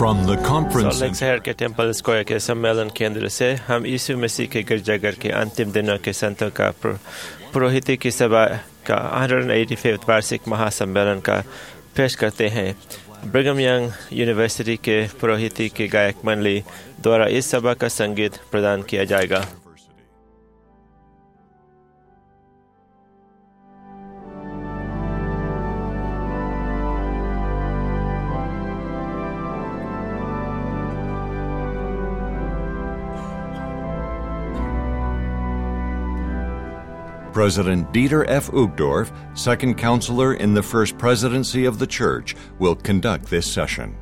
From the conference salt lake शहर के temple square के सम्मेलन केंद्र से हम यीशु मसीह के गिरजाघर के अंतिम दिनों के संतों का पुरोहिती की सभा का 185वां वार्षिक महासम्मेलन का पेश करते हैं। ब्रिघम यंग यूनिवर्सिटी के पुरोहिती की गायक मंडली द्वारा इस सभा का संगीत प्रदान किया जाएगा। President Dieter F. Uchtdorf, second counselor in the First Presidency of the Church, will conduct this session.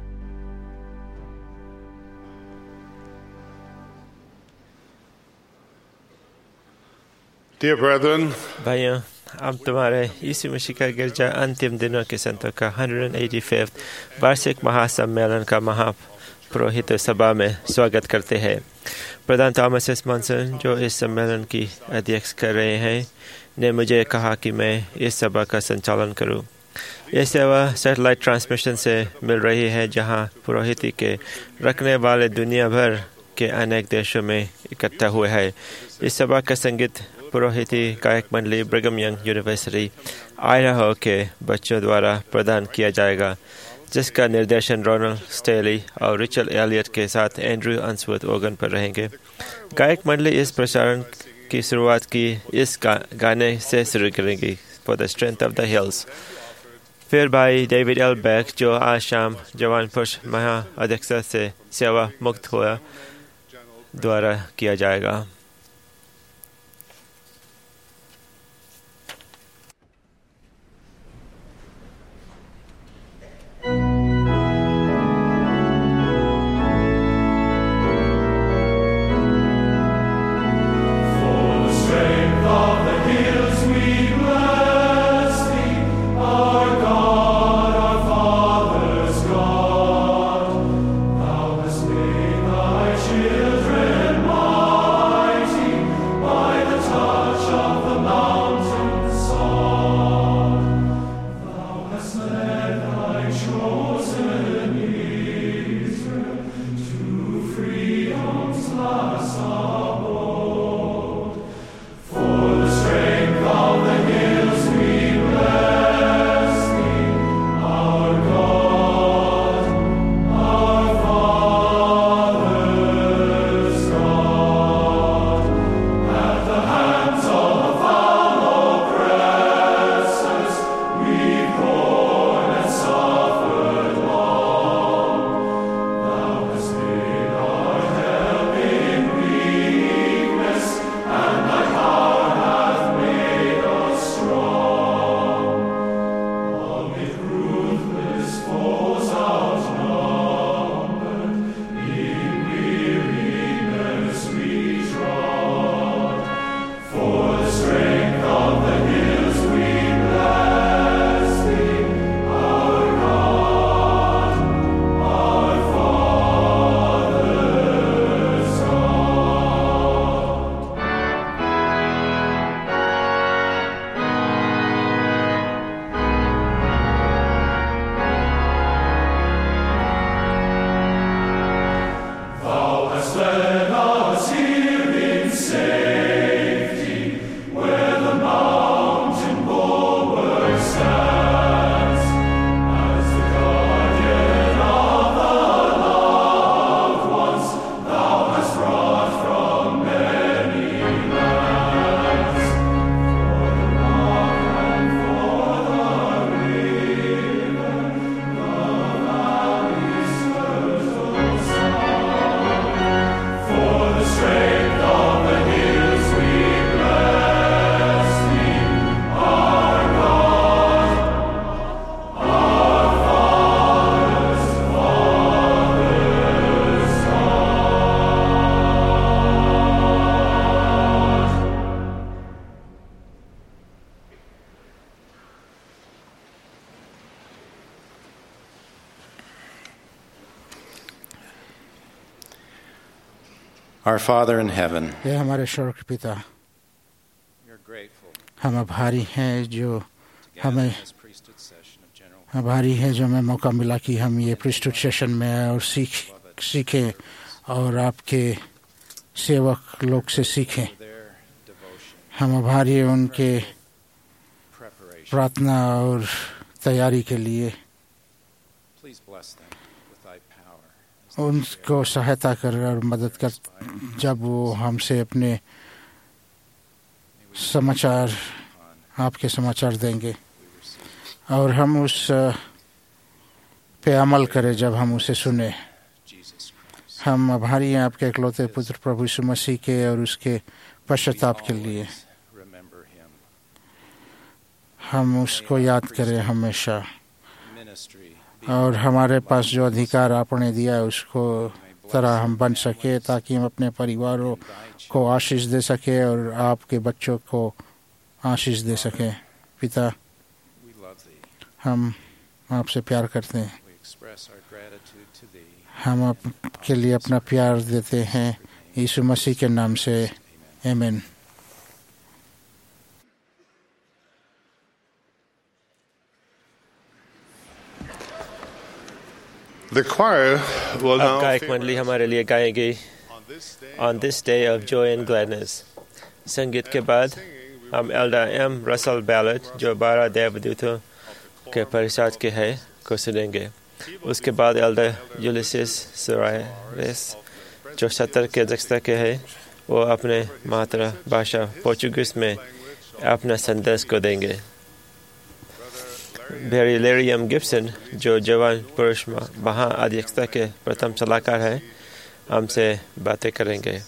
Dear brethren, भाइयों, अब तुम्हारे यीशु मसीह का गिरजा अंतिम दिनों के संतों का 185वां वार्षिक महासम्मेलन का महापुरोहित सभा में स्वागत करते हैं। प्रधान थॉमस एस मॉनसन, जो इस सम्मेलन की अध्यक्ष कर रहे हैं, ने मुझे कहा कि मैं इस सभा का संचालन करूं। यह सेवा सैटेलाइट ट्रांसमिशन से मिल रही है, जहां पुरोहिती के रखने वाले दुनिया भर के अनेक देशों में इकट्ठा हुए हैं। इस सभा का संगीत पुरोहिती गायक मंडली ब्रिघम यंग यूनिवर्सिटी आइडाहो के बच्चों द्वारा प्रदान किया जाएगा, जिसका निर्देशन रोनाल्ड स्टेली और रिचल एलियट के साथ एंड्रू अंसवर्थ ऑर्गन पर रहेंगे। गायक मंडली इस प्रसारण की शुरुआत की इस गाने से शुरू करेंगी, for the strength of the hills. फिर भाई डेविड एल बैक, जो आज शाम जवान पुरुष महाअध्यक्ष से सेवा मुक्त हुआ, द्वारा किया जाएगा। Our Father in heaven, हे हमारे स्वर्गीय पिता, हम आभारी हैं जो हमें आभारी है जो हमें मौका मिला कि हम ये प्रीस्टहुड सेशन में आए और सीखें और आपके सेवक लोग से सीखें। हम आभारी हैं उनके प्रार्थना और तैयारी के लिए। उनको सहायता कर और मदद कर जब वो हमसे अपने समाचार आपके समाचार देंगे और हम उस पे अमल करें जब हम उसे सुने। हम आभारी हैं आपके इकलौते पुत्र प्रभु यीशु मसीह के और उसके पश्चाताप के लिए। हम उसको याद करें हमेशा और हमारे पास जो अधिकार आपने दिया है उसको तरह हम बन सके ताकि हम अपने परिवारों को आशीष दे सके और आपके बच्चों को आशीष दे सके। पिता, हम आपसे प्यार करते हैं। हम आपके लिए अपना प्यार देते हैं यीशु मसीह के नाम से, आमीन। The choir will अब now गायक मंडली हमारे लिए गाएगी On this day of joy and gladness। संगीत के बाद हम एल्डर एम रसल बैलेट जो 12 देवदूतों के परिषद के है को सुनेंगे। उसके बाद एल्डर यूलिसिस सोरायरेस जो 70 के दक्षता के है वो अपने मातृभाषा पोर्चुगीज में अपना संदेश को देंगे। बेरी लेरियम गिब्सन जो जवान पुरुष महाअध्यक्षता के प्रथम सलाहकार है हमसे बातें करेंगे।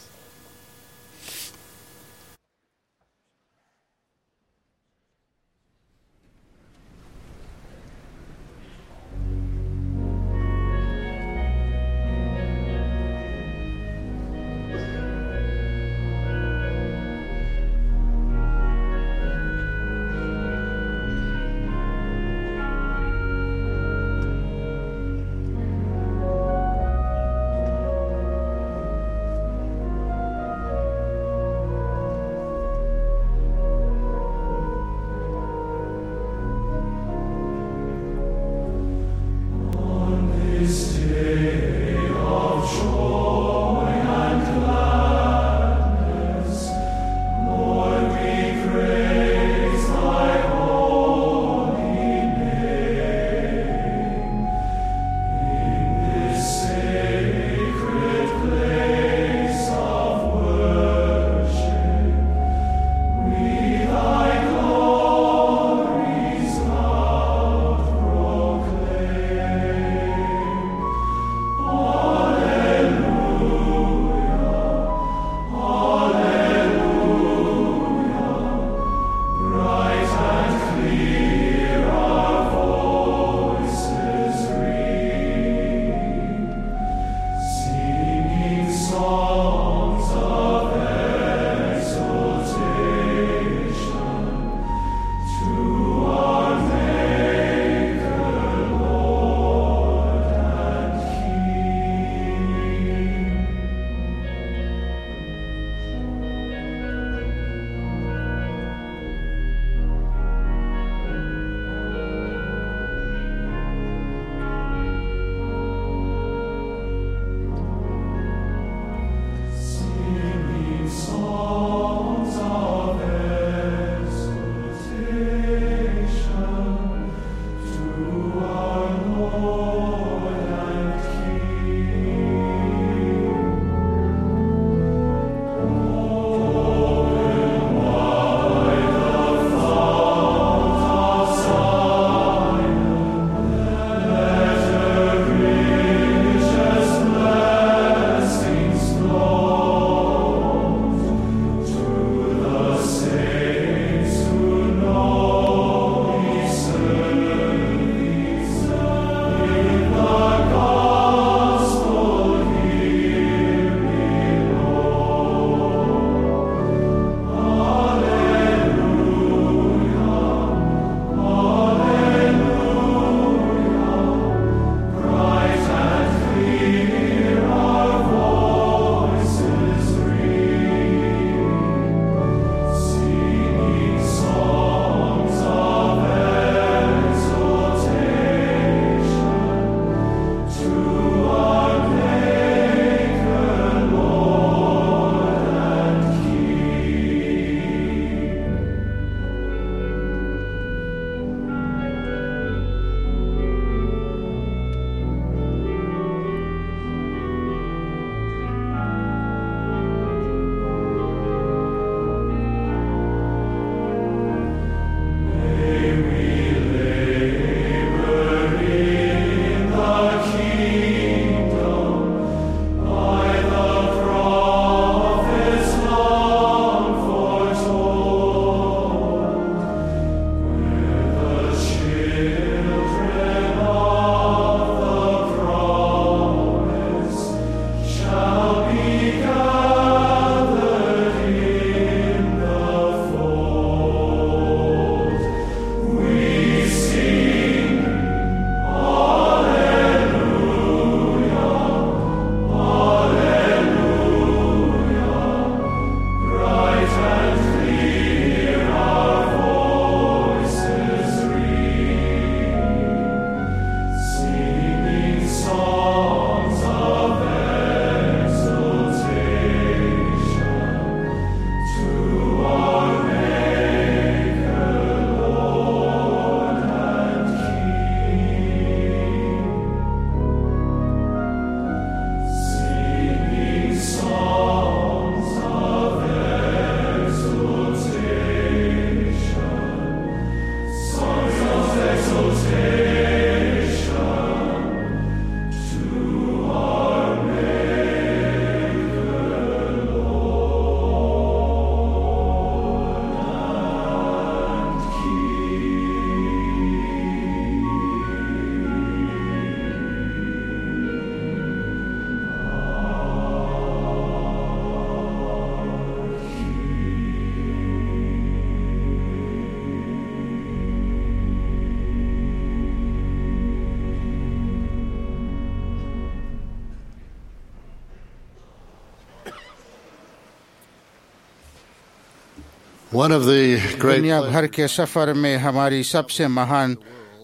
One of the great दुनिया भर के सफर में हमारी सबसे महान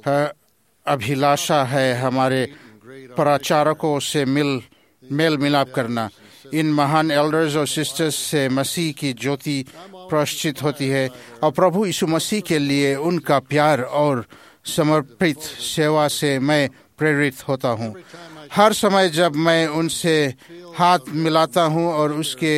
अभिलाषा है हमारे प्रचारकों से मेल मिलाप करना। इन महान एल्डर्स और सिस्टर्स से मसीह की ज्योति प्रकाशित होती है और प्रभु यीशु मसीह के लिए उनका प्यार और समर्पित सेवा से मैं प्रेरित होता हूँ। हर समय जब मैं उनसे हाथ मिलाता हूँ और उसके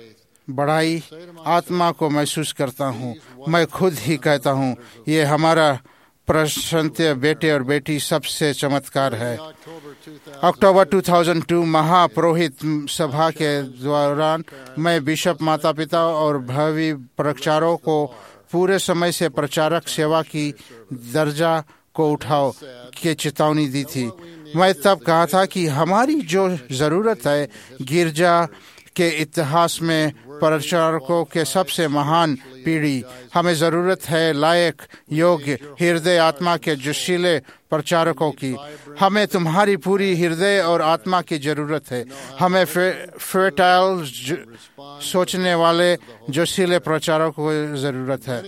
बढ़ाई आत्मा को महसूस करता हूँ, मैं खुद ही कहता हूँ, ये हमारा प्रशंसीय बेटे और बेटी सबसे चमत्कार है। अक्टूबर 2002 महापुरोहित सभा के दौरान मैं बिशप, माता पिता और भावी प्रचारकों को पूरे समय से प्रचारक सेवा की दर्जा को उठाओ की चेतावनी दी थी। मैं तब कहा था कि हमारी जो ज़रूरत है गिरजा के इतिहास में प्रचारकों के सबसे महान पीढ़ी, हमें ज़रूरत है लायक, योग्य, हृदय आत्मा के जोशीले प्रचारकों की। हमें तुम्हारी पूरी हृदय और आत्मा की ज़रूरत है। हमें फर्टाइल सोचने वाले जोशीले प्रचारकों की ज़रूरत है।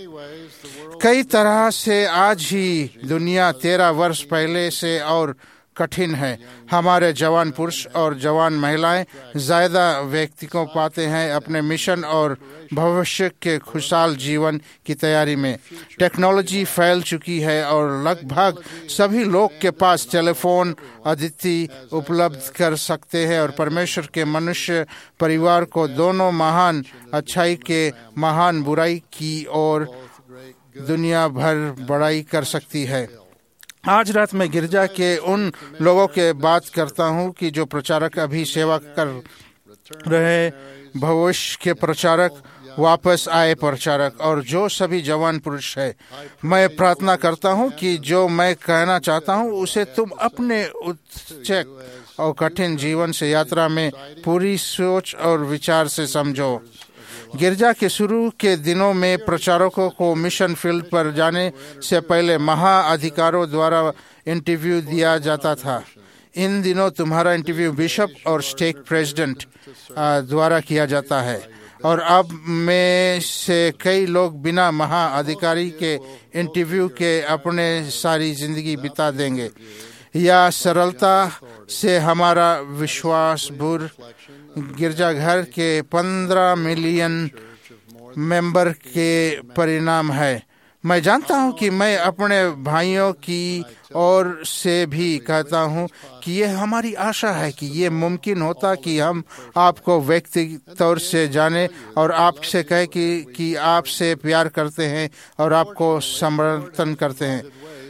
कई तरह से आज ही दुनिया 13 वर्ष पहले से और कठिन है। हमारे जवान पुरुष और जवान महिलाएं ज़्यादा व्यक्ति को पाते हैं अपने मिशन और भविष्य के खुशहाल जीवन की तैयारी में। टेक्नोलॉजी फैल चुकी है और लगभग सभी लोग के पास टेलीफोन अद्वितीय उपलब्ध कर सकते हैं और परमेश्वर के मनुष्य परिवार को दोनों महान अच्छाई के महान बुराई की ओर दुनिया भर बढ़ाई कर सकती है। आज रात मैं गिरजा के उन लोगों के बात करता हूँ कि जो प्रचारक अभी सेवा कर रहे, भविष्य के प्रचारक, वापस आए प्रचारक और जो सभी जवान पुरुष है। मैं प्रार्थना करता हूँ कि जो मैं कहना चाहता हूँ उसे तुम अपने उच्चक और कठिन जीवन से यात्रा में पूरी सोच और विचार से समझो। गिरजा के शुरू के दिनों में प्रचारकों को मिशन फील्ड पर जाने से पहले महाअधिकारों द्वारा इंटरव्यू दिया जाता था। इन दिनों तुम्हारा इंटरव्यू बिशप और स्टेट प्रेसिडेंट द्वारा किया जाता है और अब में से कई लोग बिना महाअधिकारी के इंटरव्यू के अपने सारी जिंदगी बिता देंगे। या सरलता से हमारा विश्वास भूर गिरजाघर के 15 मिलियन मेंबर के परिणाम है। मैं जानता हूं कि मैं अपने भाइयों की ओर से भी कहता हूं कि यह हमारी आशा है कि ये मुमकिन होता कि हम आपको व्यक्तिगत तौर से जाने और आपसे कहें कि आपसे प्यार करते हैं और आपको समर्थन करते हैं।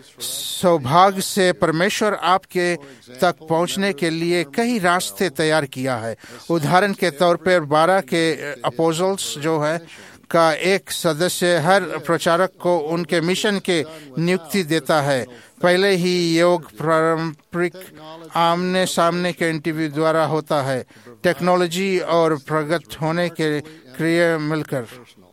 सौभाग्य से परमेश्वर आपके तक पहुंचने के लिए कई रास्ते तैयार किया है। उदाहरण के तौर पर 12 के अपोजल्स जो है का एक सदस्य हर प्रचारक को उनके मिशन के नियुक्ति देता है। पहले ही योग पारंपरिक आमने सामने के इंटरव्यू द्वारा होता है। टेक्नोलॉजी और प्रगत होने के क्रिया मिलकर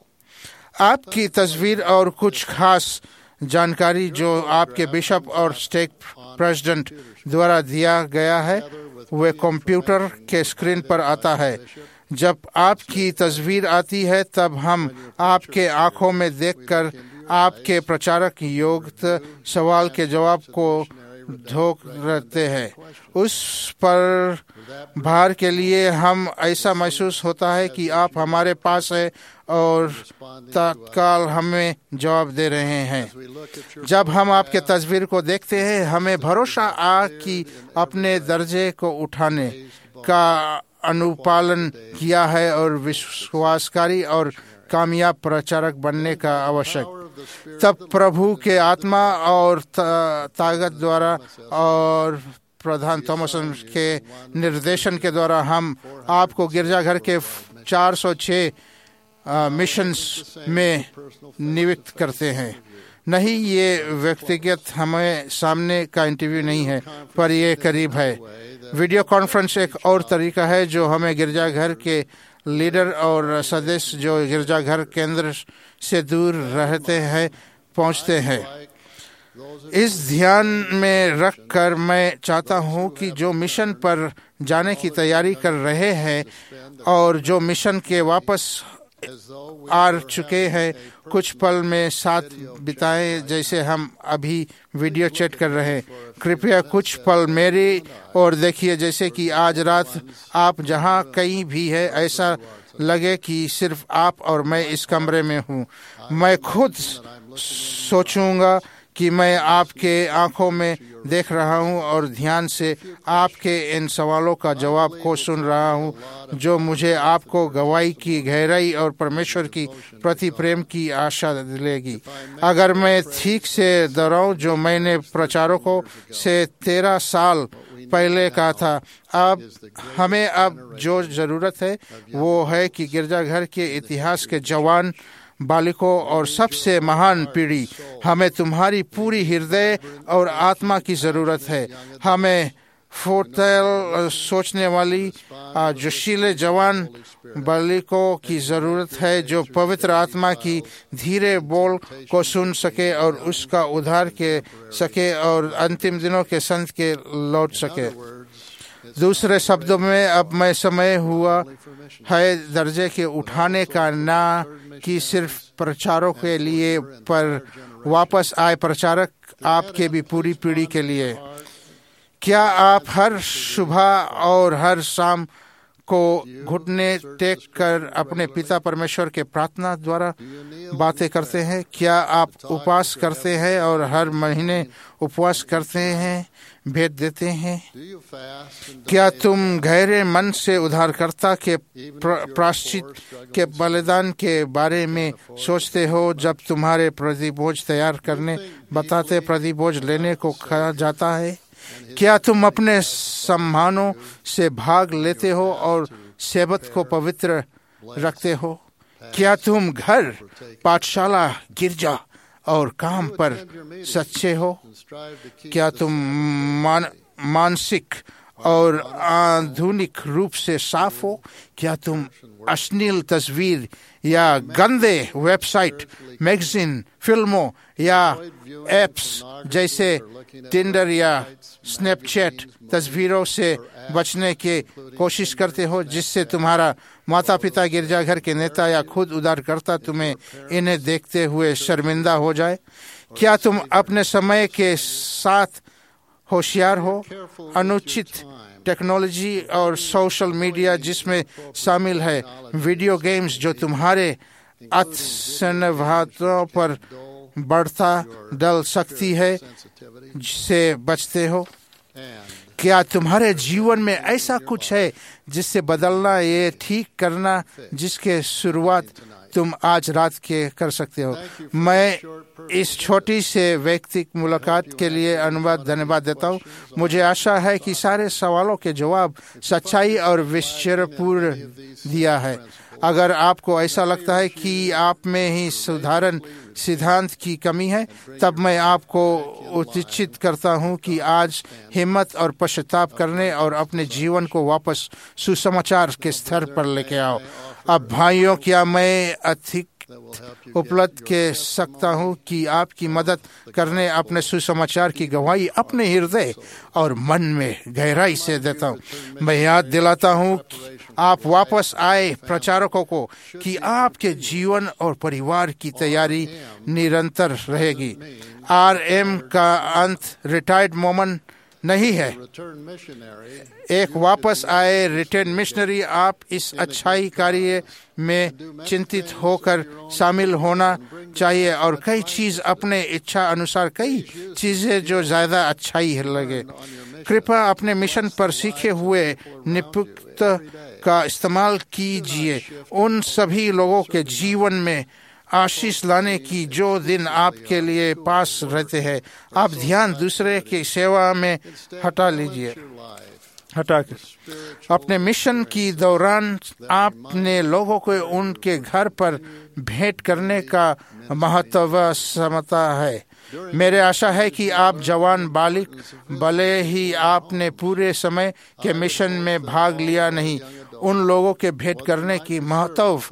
आपकी तस्वीर और कुछ खास जानकारी जो आपके बिशप और स्टेट प्रेसिडेंट द्वारा दिया गया है वे कंप्यूटर के स्क्रीन पर आता है। जब आपकी तस्वीर आती है तब हम आपके आंखों में देखकर आपके प्रचारक योग्य सवाल के जवाब को ढोक रहते हैं। उस पर भार के लिए हम ऐसा महसूस होता है कि आप हमारे पास है और तत्काल हमें जवाब दे रहे हैं। जब हम आपके तस्वीर को देखते हैं हमें भरोसा आ कि अपने दर्जे को उठाने का अनुपालन किया है और विश्वासकारी और कामयाब प्रचारक बनने का आवश्यक। तब प्रभु के आत्मा और ताकत द्वारा और प्रधान थॉमस के निर्देशन के द्वारा हम आपको गिरजाघर के 406 मिशंस में नियुक्त करते हैं। नहीं, ये व्यक्तिगत हमें सामने का इंटरव्यू नहीं है, पर ये करीब है। वीडियो कॉन्फ्रेंस एक और तरीका है जो हमें गिरजाघर के लीडर और सदस्य जो गिरजाघर केंद्र से दूर रहते हैं पहुंचते हैं। इस ध्यान में रखकर मैं चाहता हूं कि जो मिशन पर जाने की तैयारी कर रहे हैं और जो मिशन के वापस आ चुके हैं। कुछ पल में साथ बिताएं जैसे हम अभी वीडियो चैट कर रहे हैं। कृपया कुछ पल मेरी ओर देखिए जैसे कि आज रात आप जहां कहीं भी है ऐसा लगे कि सिर्फ आप और मैं इस कमरे में हूँ। मैं खुद सोचूंगा कि मैं आपके आंखों में देख रहा हूं और ध्यान से आपके इन सवालों का जवाब को सुन रहा हूं जो मुझे आपको गवाही की गहराई और परमेश्वर की प्रति प्रेम की आशा दिलेगी। अगर मैं ठीक से दोहराऊं जो मैंने प्रचारकों से 13 साल पहले कहा था, अब हमें अब जो ज़रूरत है वो है कि गिरजाघर के इतिहास के जवान बालिकों और सबसे महान पीढ़ी, हमें तुम्हारी पूरी हृदय और आत्मा की ज़रूरत है। हमें फुर्तीले सोचने वाली जोशीले जवान बालिकों की ज़रूरत है जो पवित्र आत्मा की धीरे बोल को सुन सके और उसका उद्धार के सके और अंतिम दिनों के संत के लौट सके। दूसरे शब्दों में अब मैं समय हुआ है दर्जे के उठाने का, ना कि सिर्फ प्रचारों के लिए पर वापस आए प्रचारक आपके भी पूरी पीढ़ी के लिए। क्या आप हर सुबह और हर शाम को घुटने टेक कर अपने पिता परमेश्वर के प्रार्थना द्वारा बातें करते हैं? क्या आप उपवास करते हैं और हर महीने उपवास करते हैं, भेंट देते हैं? क्या तुम गहरे मन से उद्धारकर्ता के प्रायश्चित के बलिदान के बारे में सोचते हो जब तुम्हारे प्रतिभोज तैयार करने बताते प्रतिभोज लेने को कहा जाता है? क्या तुम अपने सम्मानों से भाग लेते हो और सेबत को पवित्र रखते हो? क्या तुम घर, पाठशाला, गिरजा और काम पर सच्चे हो? क्या तुम मानसिक और आधुनिक रूप से साफ हो? क्या तुम अश्लील तस्वीर या गंदे वेबसाइट, मैगजीन, फिल्मों या एप्स जैसे टिंडर या स्नैपचैट तस्वीरों से बचने की कोशिश करते हो जिससे तुम्हारा माता पिता, गिरजाघर के नेता या खुद उद्धारकर्ता तुम्हें इन्हें देखते हुए शर्मिंदा हो जाए? क्या तुम अपने समय के साथ होशियार हो? अनुचित टेक्नोलॉजी और सोशल मीडिया जिसमें शामिल है वीडियो गेम्स जो तुम्हारे अत्यसंभावनाओं पर बढ़ता डल सकती है से बचते हो? क्या तुम्हारे जीवन में ऐसा कुछ है जिससे बदलना, ये ठीक करना जिसके शुरुआत तुम आज रात के कर सकते हो? मैं इस छोटी से व्यक्तिगत मुलाकात के लिए धन्यवाद देता हूँ। मुझे आशा है कि सारे सवालों के जवाब सच्चाई और विश्वासपूर्ण दिया है। अगर आपको ऐसा लगता है कि आप में ही सुधारण सिद्धांत की कमी है, तब मैं आपको उत्तेजित करता हूं कि आज हिम्मत और पश्चाताप करने और अपने जीवन को वापस सुसमाचार के स्तर पर लेके आओ। अब भाइयों, क्या मैं अधिक उपलब्ध कर सकता हूँ कि आपकी मदद करने अपने सुसमाचार की गवाही अपने हृदय और मन में गहराई से देता हूँ। मैं याद दिलाता हूँ कि आप वापस आए प्रचारकों को कि आपके जीवन और परिवार की तैयारी निरंतर रहेगी। RM का अंत रिटायर्ड मोमेंट नहीं है। एक वापस आए रिटर्न मिशनरी आप इस अच्छाई कार्य में चिंतित होकर शामिल होना चाहिए और कई चीज अपने इच्छा अनुसार कई चीजें जो ज्यादा अच्छाई लगे। कृपया अपने मिशन पर सीखे हुए निपुणता का इस्तेमाल कीजिए उन सभी लोगों के जीवन में आशीष लाने की जो दिन आपके लिए पास रहते हैं। आप ध्यान दूसरे की सेवा में हटाकर अपने मिशन की दौरान आपने लोगों को उनके घर पर भेंट करने का महत्व समझता है। मेरे आशा है कि आप जवान बालिक, भले ही आपने पूरे समय के मिशन में भाग लिया नहीं, उन लोगों के भेंट करने की महत्व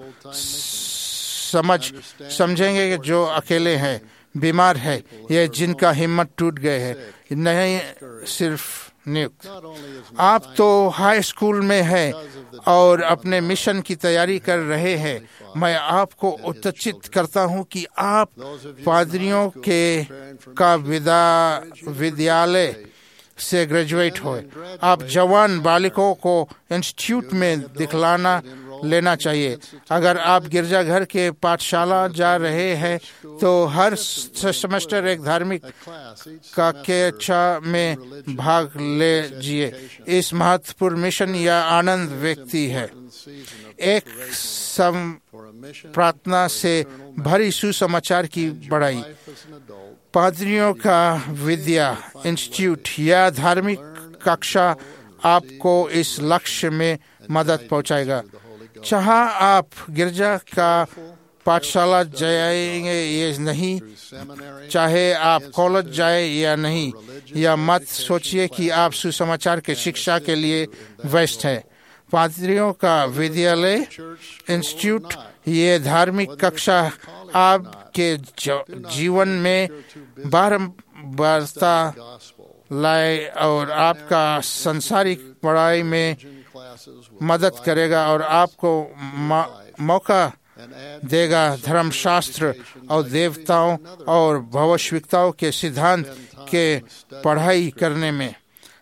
समझेंगे जो अकेले हैं, बीमार है या जिनका हिम्मत टूट गए है। नहीं सिर्फ नियुक्त। आप तो हाई स्कूल में हैं और अपने मिशन की तैयारी कर रहे हैं। मैं आपको उत्तेजित करता हूं कि आप पादरियों का विद्यालय से ग्रेजुएट हुए। आप जवान बालिकों को इंस्टीट्यूट में दिखलाना लेना चाहिए। अगर आप गिरजाघर के पाठशाला जा रहे हैं तो हर सेमेस्टर एक धार्मिक कक्षा में भाग लीजिए। इस महत्वपूर्ण मिशन या आनंद व्यक्ति है। एक प्रार्थना से भरी सुसमाचार की बढ़ाई। पादरियों का विद्या इंस्टीट्यूट या धार्मिक कक्षा आपको इस लक्ष्य में मदद पहुंचाएगा। चाहे आप गिरजा का पाठशाला जाएंगे या नहीं, चाहे आप कॉलेज जाए या नहीं, या मत सोचिए कि आप सुसमाचार के शिक्षा के लिए व्यस्त हैं। पादरियों का विद्यालय इंस्टीट्यूट ये धार्मिक कक्षा आपके जीवन में बारंबारता लाए और आपका सांसारिक पढ़ाई में मदद करेगा और आपको मौका देगा धर्मशास्त्र और देवताओं और भविष्यवक्ताओं के सिद्धांत के पढ़ाई करने में।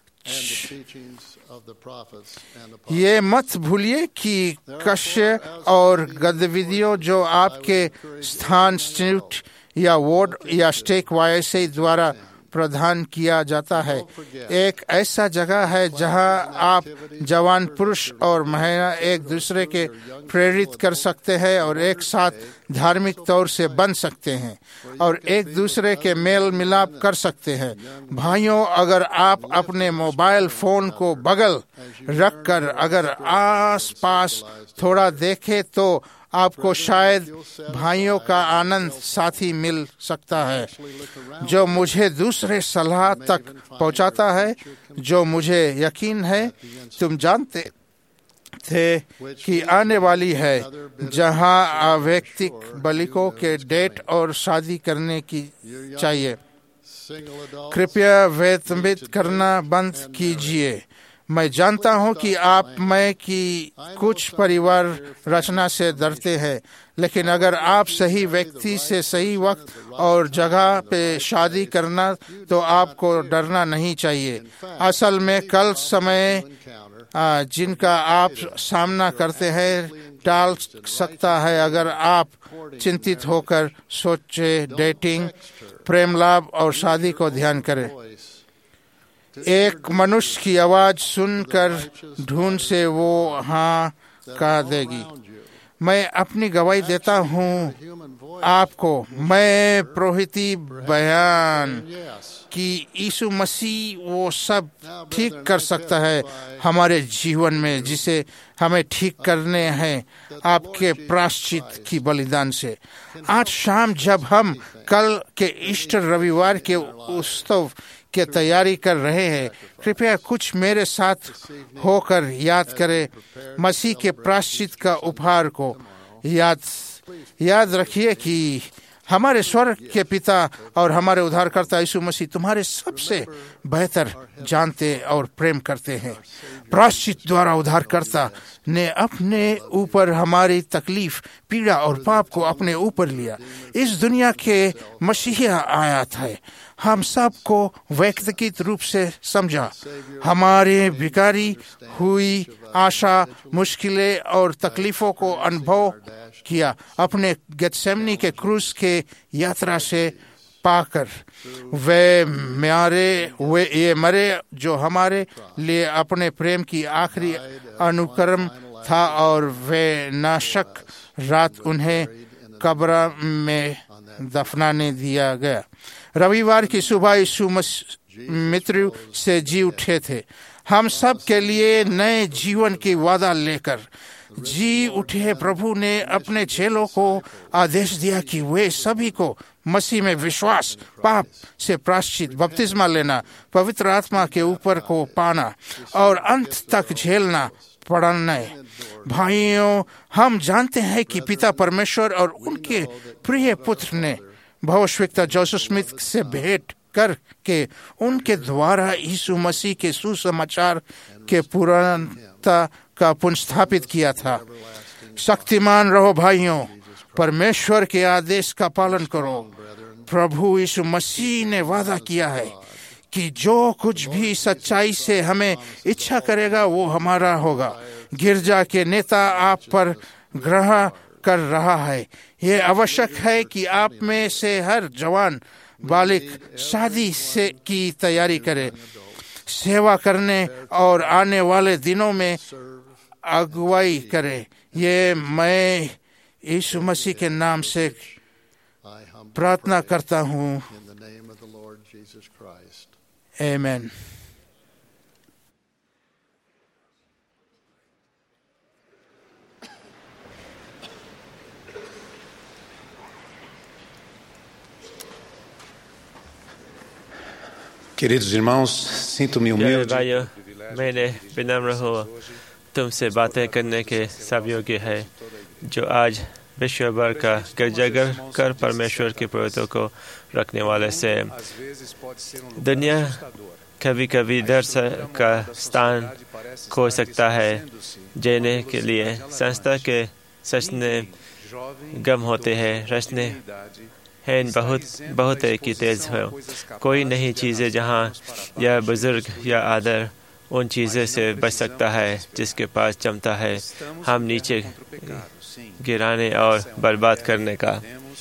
ये मत भूलिए कि कष्य और गतिविधियों जो आपके स्थान इंस्टीट्यूट या वार्ड या स्टेक वाईएसए द्वारा प्रदान किया जाता है, एक ऐसा जगह है जहां आप जवान पुरुष और महिला एक दूसरे के प्रेरित कर सकते हैं और एक साथ धार्मिक तौर से बन सकते हैं और एक दूसरे के मेल मिलाप कर सकते हैं। भाइयों, अगर आप अपने मोबाइल फोन को बगल रखकर अगर आस पास थोड़ा देखें तो आपको शायद भाइयों का आनंद साथी मिल सकता है जो मुझे दूसरे सलाह तक पहुंचाता है, जो मुझे यकीन है तुम जानते थे कि आने वाली है, जहां अवैयक्तिक बालिकों के डेट और शादी करने की चाहिए। कृपया वेतमित करना बंद कीजिए। मैं जानता हूं कि आप में की कुछ परिवार रचना से डरते हैं, लेकिन अगर आप सही व्यक्ति से सही वक्त और जगह पे शादी करना तो आपको डरना नहीं चाहिए। असल में कल समय जिनका आप सामना करते हैं टाल सकता है अगर आप चिंतित होकर सोचे डेटिंग, प्रेम लाभ और शादी को ध्यान करें। एक मनुष्य की आवाज सुनकर ढूंढ से वो हाँ कह देगी। मैं अपनी गवाही देता हूँ आपको, मैं प्रोहिती बयान कि यीशु मसीह वो सब ठीक कर सकता है हमारे जीवन में जिसे हमें ठीक करने हैं आपके प्रायश्चित की बलिदान से। आज शाम जब हम कल के ईस्टर रविवार के उत्सव के तैयारी कर रहे हैं, कृपया कुछ मेरे साथ होकर याद करें मसीह के प्रायश्चित का उपहार को। याद रखिए कि हमारे स्वर्ग के पिता और हमारे उद्धारकर्ता यीशु मसीह तुम्हारे सबसे बेहतर जानते और प्रेम करते हैं। प्रायश्चित द्वारा उद्धारकर्ता ने अपने ऊपर हमारी तकलीफ, पीड़ा और पाप को अपने ऊपर लिया। इस दुनिया के मसीहा आया था, हम सबको व्यक्तिगत रूप से समझा, हमारे बिगाड़ी हुई आशा, मुश्किलें और तकलीफों को अनुभव किया। अपने गेत्सेमनी के क्रूस के यात्रा से पाकर वे मरे जो हमारे लिए अपने प्रेम की आखिरी अनुक्रम था और वे नाशक रात उन्हें कब्र में दफनाने दिया गया। रविवार की सुबह यीशु मृत्यु से जी उठे थे। हम सब के लिए नए जीवन की वादा लेकर जी उठे। प्रभु ने अपने चेलों को आदेश दिया कि वे सभी को मसीह में विश्वास, पाप से प्रायश्चित, बपतिस्मा लेना, पवित्र आत्मा के ऊपर को पाना और अंत तक झेलना पड़ना है। भाइयों, हम जानते हैं कि पिता परमेश्वर और उनके प्रिय पुत्र ने भविष्यवक्ता जोसेफ स्मिथ से भेंट करके उनके द्वारा यीशु मसीह के सुसमाचार के पूर्णता का पुनर्स्थापित किया था। शक्तिमान रहो भाइयों, परमेश्वर के आदेश का पालन करो। प्रभु यीशु मसीह ने वादा किया है कि जो कुछ भी सच्चाई से हमें इच्छा करेगा वो हमारा होगा। गिरजा के नेता आप पर ग्रह कर रहा है। ये आवश्यक है कि आप में से हर जवान बालिक शादी से की तैयारी करे, सेवा करने और आने वाले दिनों में अगुवाई करे। ये मैं यीशु मसीह के नाम से प्रार्थना करता हूँ। आमीन। Queridos irmãos, sinto-me humilde. भाइयों, मैंने विनम्र हो तुमसे बातें करने के सब योग्य है जो आज विश्व भर का गिरजाघर कर परमेश्वर के पवित्रों को रखने वाले से। दुनिया कभी कभी डर का स्थान खो सकता है जीने के लिए। संस्था के सचने गम होते हैं, रचने हैं बहुत की तेज हो। कोई नई चीज़ें जहाँ यह बुजुर्ग या आदर उन चीज़ों से बच सकता है जिसके पास क्षमता है हम नीचे गिराने और बर्बाद करने का।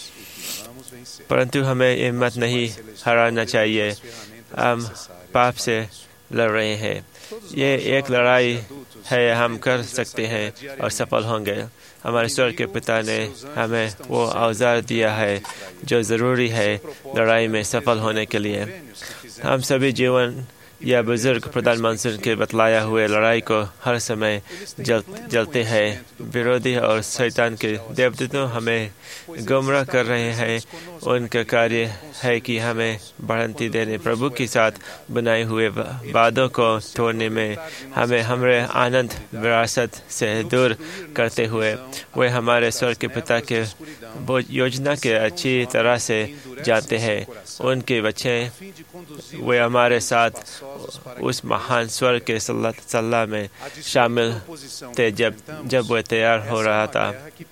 परंतु हमें हिम्मत नहीं हारना चाहिए। हम पाप से लड़ रहे हैं। ये एक लड़ाई है, हम कर सकते हैं और सफल होंगे। हमारे स्वर्ग के पिता ने हमें वो औजार दिया है जो ज़रूरी है लड़ाई में सफल होने के लिए। हम सभी जीवन या बुजुर्ग प्रधानमंत्री के बतलाया हुए लड़ाई को हर समय जलते हैं। विरोधी और शैतान के देवदूतों हमें गुमराह कर रहे हैं। उनका कार्य है कि हमें बढ़ंती देने, प्रभु के साथ बनाए हुए वादों को तोड़ने में हमें हमारे आनंद विरासत से दूर करते हुए वे हमारे स्वर्ग के पिता के योजना के अच्छी तरह से जानते हैं। उनके बच्चे वे हमारे साथ उस महान स्वर्ग के सल्ला में शामिल थे जब वह तैयार हो रहा था।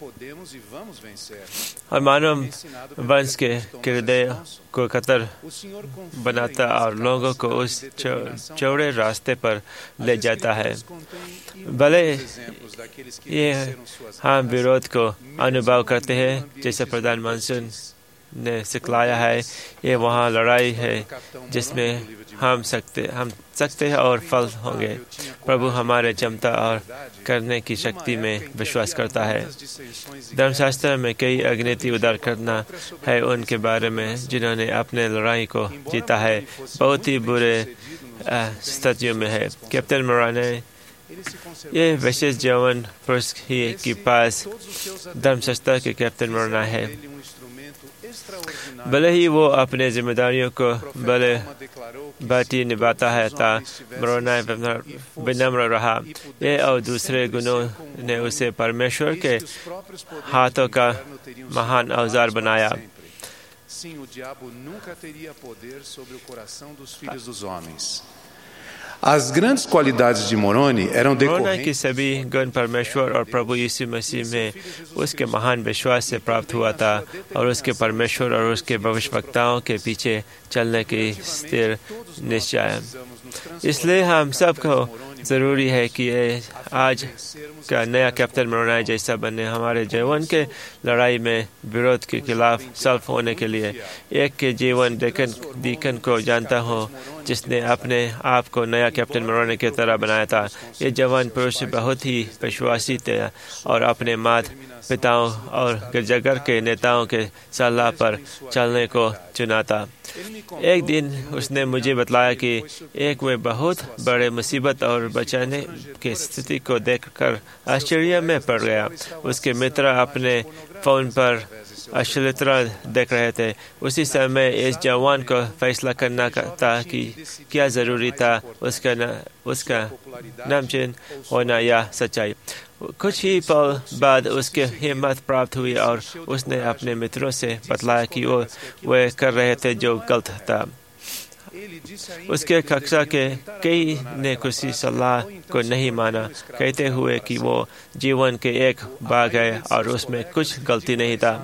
और मानव वंश के किरदार को कतर बनाता और लोगों को उस चौड़े रास्ते पर ले जाता है। भले ये हम विरोध को अनुभव करते हैं जैसे प्रधानमंत्री ने सिखलाया है। ये वहाँ लड़ाई है जिसमें हम सकते हैं और फल होंगे। प्रभु हमारे क्षमता और करने की शक्ति में विश्वास करता है। धर्मशास्त्र में कई अग्निति उदार करना है उनके बारे में जिन्होंने अपने लड़ाई को जीता है। बहुत ही बुरे स्थितियों में है। कैप्टन मोराने ये विशेष जवान पुरुष ही के पास धर्मशास्त्र के कैप्टन मोराना है। भले ही वो अपने जिम्मेदारियों को भले भांति निभाता है था, मोराना विनम्र रहा। ये और दूसरे गुणों ने उसे परमेश्वर के हाथों का महान औजार बनाया। Sim, o diabo nunca teria poder sobre o coração dos filhos dos homens. As grandes qualidades de Moroni eram Morana की decorrentes सभी गुण परमेश्वर और प्रभु यीशु मसीह में उसके महान विश्वास से प्राप्त हुआ था और उसके परमेश्वर और उसके भविष्यवक्ताओं के पीछे चलने की स्थिर निश्चय। इसलिए हम सबको ज़रूरी है कि आज का नया कैप्टन मोराना जैसा बने। हमारे जीवन के लड़ाई में विरोध के खिलाफ सल्फ होने के लिए एक के जीवन डीकन को जानता हूँ जिसने अपने आप को नया कैप्टन मोराना की तरह बनाया था। ये जवान पुरुष बहुत ही विश्वासी थे और अपने माता पिताओं और गिरजाघर के नेताओं के सलाह पर चलने को चुना था। एक दिन उसने मुझे बतलाया कि एक वे बहुत बड़े मुसीबत और बचाने की स्थिति को देखकर आश्चर्य में पड़ गया। उसके मित्र अपने फोन पर अश्लीलता देख रहे थे। उसी समय इस जवान को फैसला करना था कि क्या जरूरी था, उसका नामचीन होना या सच्चाई। कुछ ही पल बाद उसके हिम्मत प्राप्त हुई और उसने अपने मित्रों से बतलाया कि वे कर रहे थे जो गलत था। उसके कक्षा के कई ने किसी सलाह को नहीं माना, कहते हुए कि वो जीवन के एक भाग है और उसमें कुछ गलती नहीं था।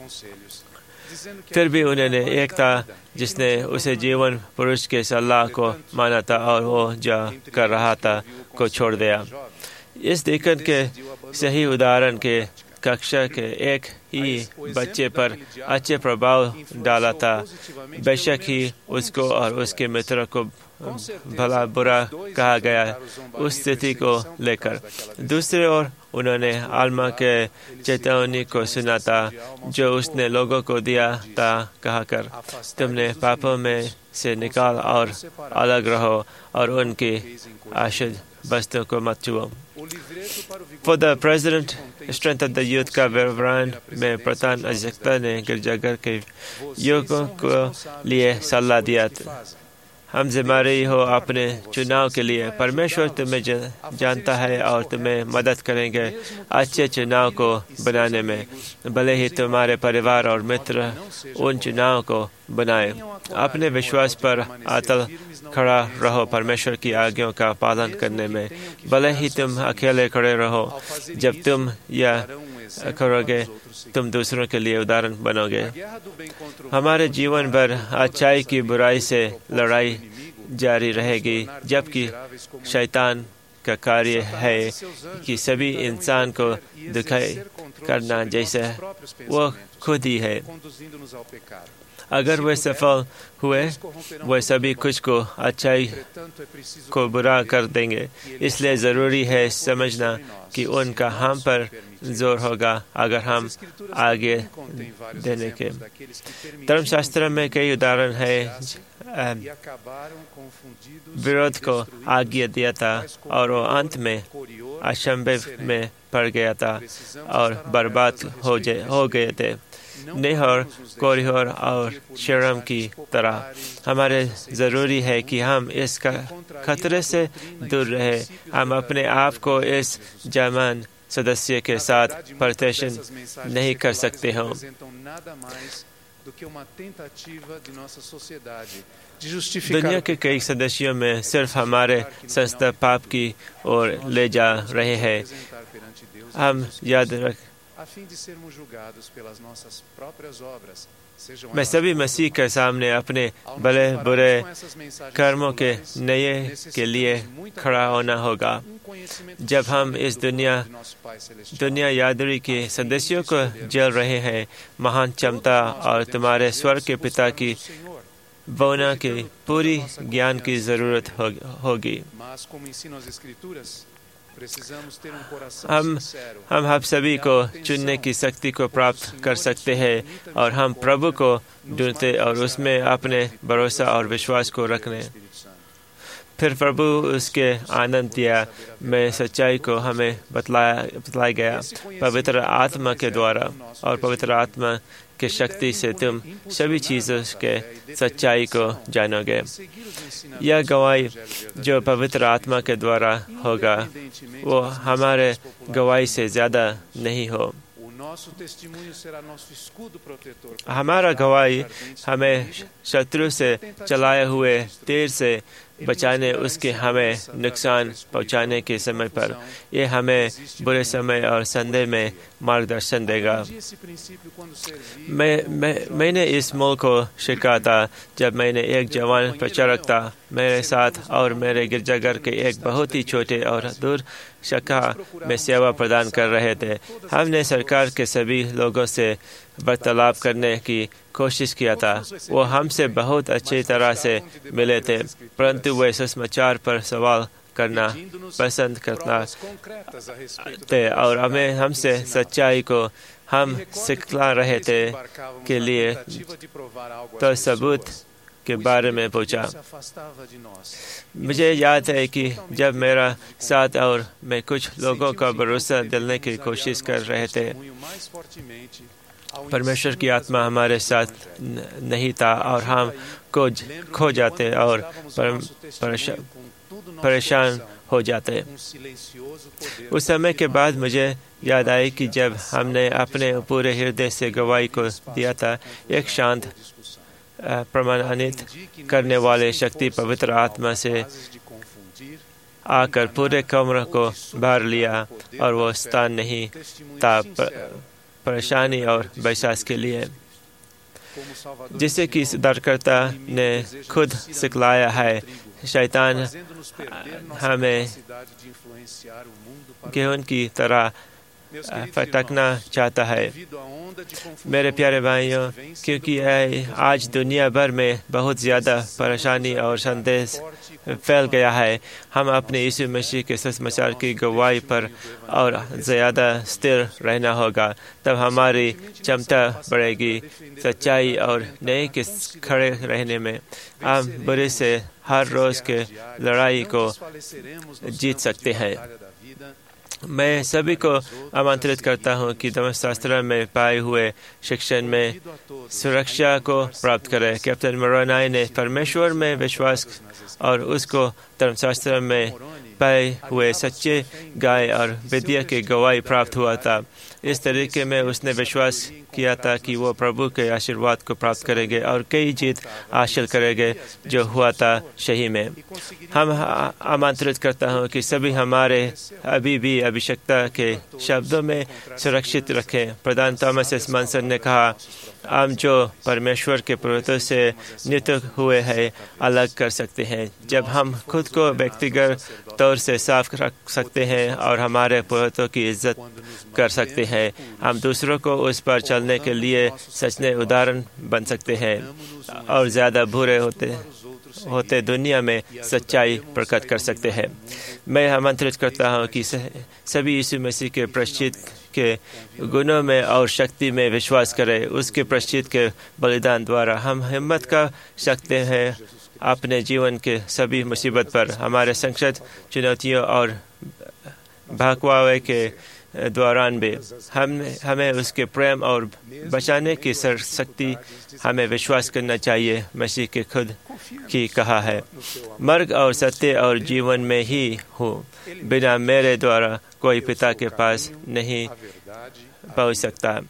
फिर भी उन्होंने एक था जिसने उसे जीवन पुरुष के सलाह को माना था और वो जो कर रहा था को छोड़ दिया। इस डीकन के सही उदाहरण के कक्षा के एक ही बच्चे पर अच्छे प्रभाव डाला था, बेशक ही उसको और उसके मित्र को भला बुरा कहा गया उस स्थिति को लेकर। दूसरी ओर उन्होंने आल्मा के चेतावनी को सुना था जो उसने लोगों को दिया था, कहकर तुमने पापों में से निकाल और अलग रहो और उनकी आशुद्ध वस्तुओं को मत छुओ। For the President, Strength of the Youth का विवरण में प्रधान अध्यक्षता ने गिरजाघर के युवकों को लिए सलाह दिया। हम जिम्मेदारी हो अपने चुनाव के लिए। परमेश्वर तुम्हें जानता है और तुम्हें मदद करेंगे अच्छे चुनाव को बनाने में, भले ही तुम्हारे परिवार और मित्र उन चुनाव को बनाए। अपने विश्वास पर अटल खड़ा रहो परमेश्वर की आज्ञाओं का पालन करने में, भले ही तुम अकेले खड़े रहो। जब तुम यह करोगे तुम दूसरों के लिए उदाहरण बनोगे। हमारे जीवन भर अच्छाई की बुराई से लड़ाई जारी रहेगी, जबकि शैतान का कार्य है कि सभी इंसान को दुखी करना जैसे वो खुद ही है। अगर वे सफल हुए, वे सभी कुछ को अच्छाई को बुरा कर देंगे। इसलिए ज़रूरी है समझना कि उनका हम पर जोर होगा अगर हम आगे देने के। धर्मशास्त्र में कई उदाहरण हैं विरोध को आज्ञा दिया था और वो अंत में असंभव में पड़ गया था और बर्बाद हो गए थे। नेहर, कोरिहर और शर्म की तरह हमारे ज़रूरी है कि हम इस खतरे से दूर रहे। हम अपने आप को इस जमान सदस्य के साथ प्रदर्शन नहीं कर सकते हो। दुनिया के कई सदस्यों में सिर्फ हमारे संस्था पाप की ओर ले जा रहे हैं। हम याद रख मैं सभी मसीह के सामने अपने भले बुरे कर्मों के नए के लिए खड़ा होना होगा। जब हम इस दुनिया यादरी के सदस्यों को जल रहे हैं, महान क्षमता और तुम्हारे स्वर्ग के पिता की भावना की पूरी ज्ञान की जरूरत होगी। हम सभी को चुनने की शक्ति को प्राप्त कर सकते हैं और हम प्रभु को ढूंढते और उसमें अपने भरोसा और विश्वास को रखने। फिर प्रभु उसके आनंद दिया में सच्चाई को हमें बतलाया गया पवित्र आत्मा के द्वारा, और पवित्र आत्मा की शक्ति से तुम सभी चीज़ों के सच्चाई को जानोगे। यह गवाही जो पवित्र आत्मा के द्वारा होगा वो हमारे गवाही से ज़्यादा नहीं हो। हमारा गवाही हमें शत्रु से चलाए हुए तीर से बचाने, उसके हमें नुकसान पहुंचाने के समय पर ये हमें बुरे समय और संदेह में मार्गदर्शन देगा। मैंने इस मूल को सीखा था जब मैंने एक जवान प्रचारक था मेरे साथ और मेरे गिरजाघर के एक बहुत ही छोटे और दूर शाखा में सेवा प्रदान कर रहे थे। हमने सरकार के सभी लोगों से वार्तालाप करने की कोशिश किया था। वो हमसे बहुत अच्छी तरह से मिले थे, परंतु वे सुसमाचार पर सवाल करना पसंद करता थे और हमसे सच्चाई को हम सिखला रहे थे के लिए तो सबूत के बारे में पूछा। मुझे याद है कि जब मेरा साथ और मैं कुछ लोगों का भरोसा दिलाने की कोशिश कर रहे थे, परमेश्वर की आत्मा हमारे साथ नहीं था और हम खो जाते और परेशान हो जाते। उस समय के बाद मुझे याद आई कि जब हमने अपने पूरे हृदय से गवाही को दिया था, एक शांत प्रमाणित करने वाले शक्ति पवित्र आत्मा से आकर पूरे कमरे को भर लिया और वो स्थान नहीं था परेशानी और बहस के लिए, जिसे कि सुधारकर्ता ने खुद सिखलाया है। शैतान हमें गेहूं की तरह फटकना चाहता है। मेरे प्यारे भाइयों, क्योंकि आज दुनिया भर में बहुत ज़्यादा परेशानी और संदेश फैल गया है, हम अपने यीशु मसीह के सुसमाचार की गवाही पर और ज़्यादा स्थिर रहना होगा। तब हमारी क्षमता बढ़ेगी सच्चाई और न्याय के खड़े रहने में। हम बुरे से हर रोज़ के लड़ाई को जीत सकते हैं। मैं सभी को आमंत्रित करता हूं कि धर्मशास्त्र में पाए हुए शिक्षण में सुरक्षा को प्राप्त करें। कैप्टन मोरोनाई ने परमेश्वर में विश्वास और उसको धर्मशास्त्र में पाए हुए सच्चे गाय और विद्या की गवाही प्राप्त हुआ था। इस तरीके में उसने विश्वास किया था कि वो प्रभु के आशीर्वाद को प्राप्त करेंगे और कई जीत हासिल करेंगे, जो हुआ था सही में। हम आमंत्रित करता हूँ कि सभी हमारे अभी भी आवश्यकता के शब्दों में सुरक्षित रखें। प्रधान थॉमस एस मॉनसन ने कहा, हम जो परमेश्वर के पुरुषों से नियुक्त हुए हैं अलग कर सकते हैं जब हम खुद को व्यक्तिगत तौर से साफ रख सकते हैं और हमारे पुरुषों की इज्जत कर सकते हैं। हम दूसरों को उस पर चलने के लिए सचने उदाहरण बन सकते हैं और ज़्यादा बुरे होते दुनिया में सच्चाई प्रकट कर सकते हैं। मैं आमंत्रित करता हूँ कि सभी यीशु मसीह के प्रायश्चित के गुणों में और शक्ति में विश्वास करें। उसके प्रायश्चित के बलिदान द्वारा हम हिम्मत कर सकते हैं अपने जीवन के सभी मुसीबत पर, हमारे संकट, चुनौतियों और भटकवावे के दौरान भी हमें उसके प्रेम और बचाने की शक्ति हमें विश्वास करना चाहिए। मसीह के खुद की कहा है, मार्ग और सत्य और जीवन में ही हूँ, बिना मेरे द्वारा कोई पिता के पास नहीं पहुँच सकता।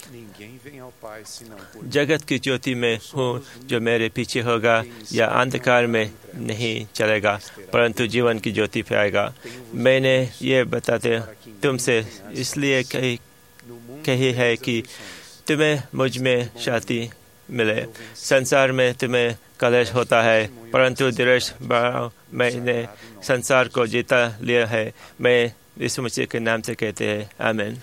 जगत की ज्योति में हूँ जो मेरे पीछे होगा या अंधकार में नहीं चलेगा परंतु जीवन की ज्योति पे आएगा। मैंने ये बताते तुमसे इसलिए कही है कि तुम्हें मुझ में शांति मिले। संसार में तुम्हें कलेश होता है परंतु धीरज बढ़ाओ, मैंने संसार को जीता लिया है। मैं यीशु मसीह के नाम से कहते हैं, आमीन।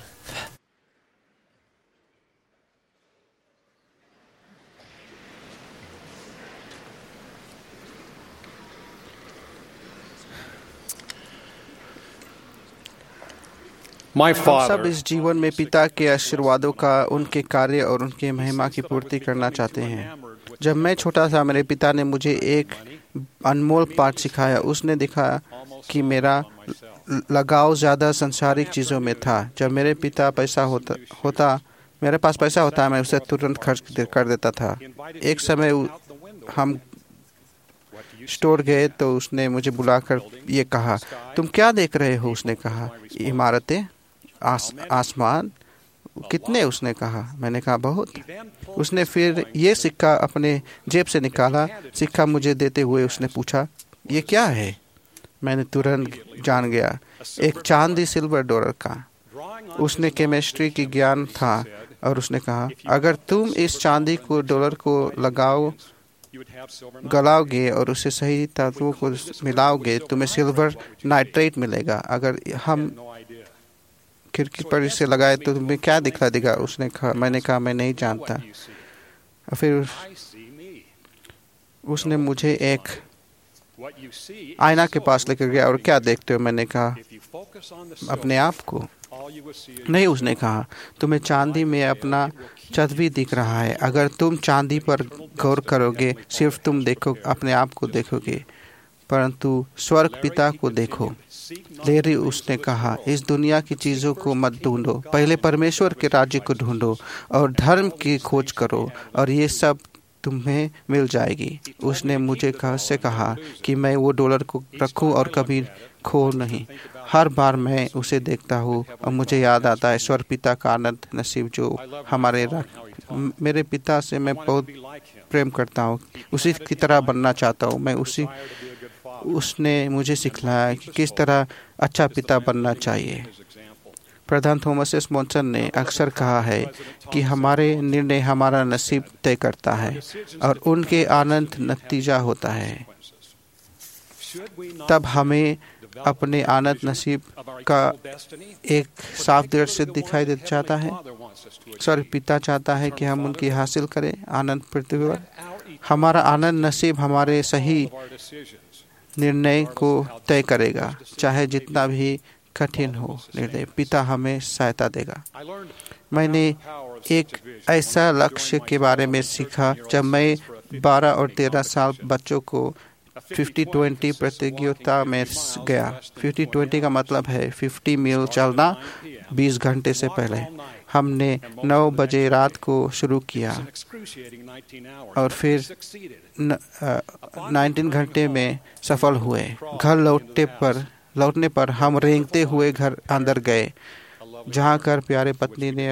हम सब इस जीवन में पिता के आशीर्वादों का, उनके कार्य और उनके महिमा की पूर्ति करना चाहते हैं। जब मैं छोटा था, मेरे पिता ने मुझे एक अनमोल पाठ सिखाया। उसने दिखाया कि मेरा लगाव ज़्यादा सांसारिक चीज़ों में था। जब मेरे पिता मेरे पास पैसा होता, मैं उसे तुरंत खर्च कर देता था। एक समय हम स्टोर गए तो उसने मुझे बुलाकर ये कहा, तुम क्या देख रहे हो? उसने कहा, इमारतें, आसमान। कितने? उसने कहा। मैंने कहा, बहुत। उसने फिर ये सिक्का अपने जेब से निकाला। सिक्का मुझे देते हुए उसने पूछा, ये क्या है? मैंने तुरंत जान गया, एक चांदी सिल्वर डॉलर का। उसने केमिस्ट्री की ज्ञान था और उसने कहा, अगर तुम इस चांदी को डॉलर को गलाओगे और उसे सही तत्वों को मिलाओगे, तुम्हें सिल्वर नाइट्रेट मिलेगा। अगर हम खिड़की पर इसे लगाए तो तुम्हें क्या दिखला देगा? उसने कहा। मैंने कहा, मैं नहीं जानता। फिर उसने मुझे एक आईना के पास लेकर गया। और क्या देखते हो? मैंने कहा, अपने आप को। नहीं, उसने कहा, तुम्हें चांदी में अपना छवि दिख रहा है। अगर तुम चांदी पर गौर करोगे, सिर्फ तुम अपने आप को देखोगे, परंतु स्वर्ग पिता को देखो। लेरी उसने कहा, इस दुनिया की चीज़ों को मत ढूंढो, पहले परमेश्वर के राज्य को ढूंढो और धर्म की खोज करो और ये सब तुम्हें मिल जाएगी। उसने मुझे कहा कि मैं वो डॉलर को रखूं और कभी खो नहीं। हर बार मैं उसे देखता हूँ और मुझे याद आता है स्वर्ग पिता का आनंद नसीब जो हमारे मेरे पिता से मैं बहुत प्रेम करता हूँ, उसी की तरह बनना चाहता हूँ। उसने मुझे सिखाया कि किस तरह अच्छा पिता बनना चाहिए। प्रधान थॉमस एस मॉनसन ने अक्सर कहा है कि हमारे निर्णय हमारा नसीब तय करता है और उनके आनंद नतीजा होता है। तब हमें अपने आनंद नसीब का एक साफ दृश्य दिखाई दे चाहता है। स्वर्ग पिता चाहता है कि हम उनकी हासिल करें आनंद प्रतिभा। हमारा आनंद नसीब हमारे सही निर्णय को तय करेगा, चाहे जितना भी कठिन हो निर्णय। पिता हमें सहायता देगा। मैंने एक ऐसा लक्ष्य के बारे में सीखा जब मैं 12 और 13 साल बच्चों को 50-20 प्रतियोगिता में गया। 50-20 का मतलब है 50 मील चलना 20 घंटे से पहले। हमने 9 बजे रात को शुरू किया और फिर 19 घंटे में सफल हुए। घर लौटने पर हम रेंगते हुए घर अंदर गए, जहाँ कर प्यारे पत्नी ने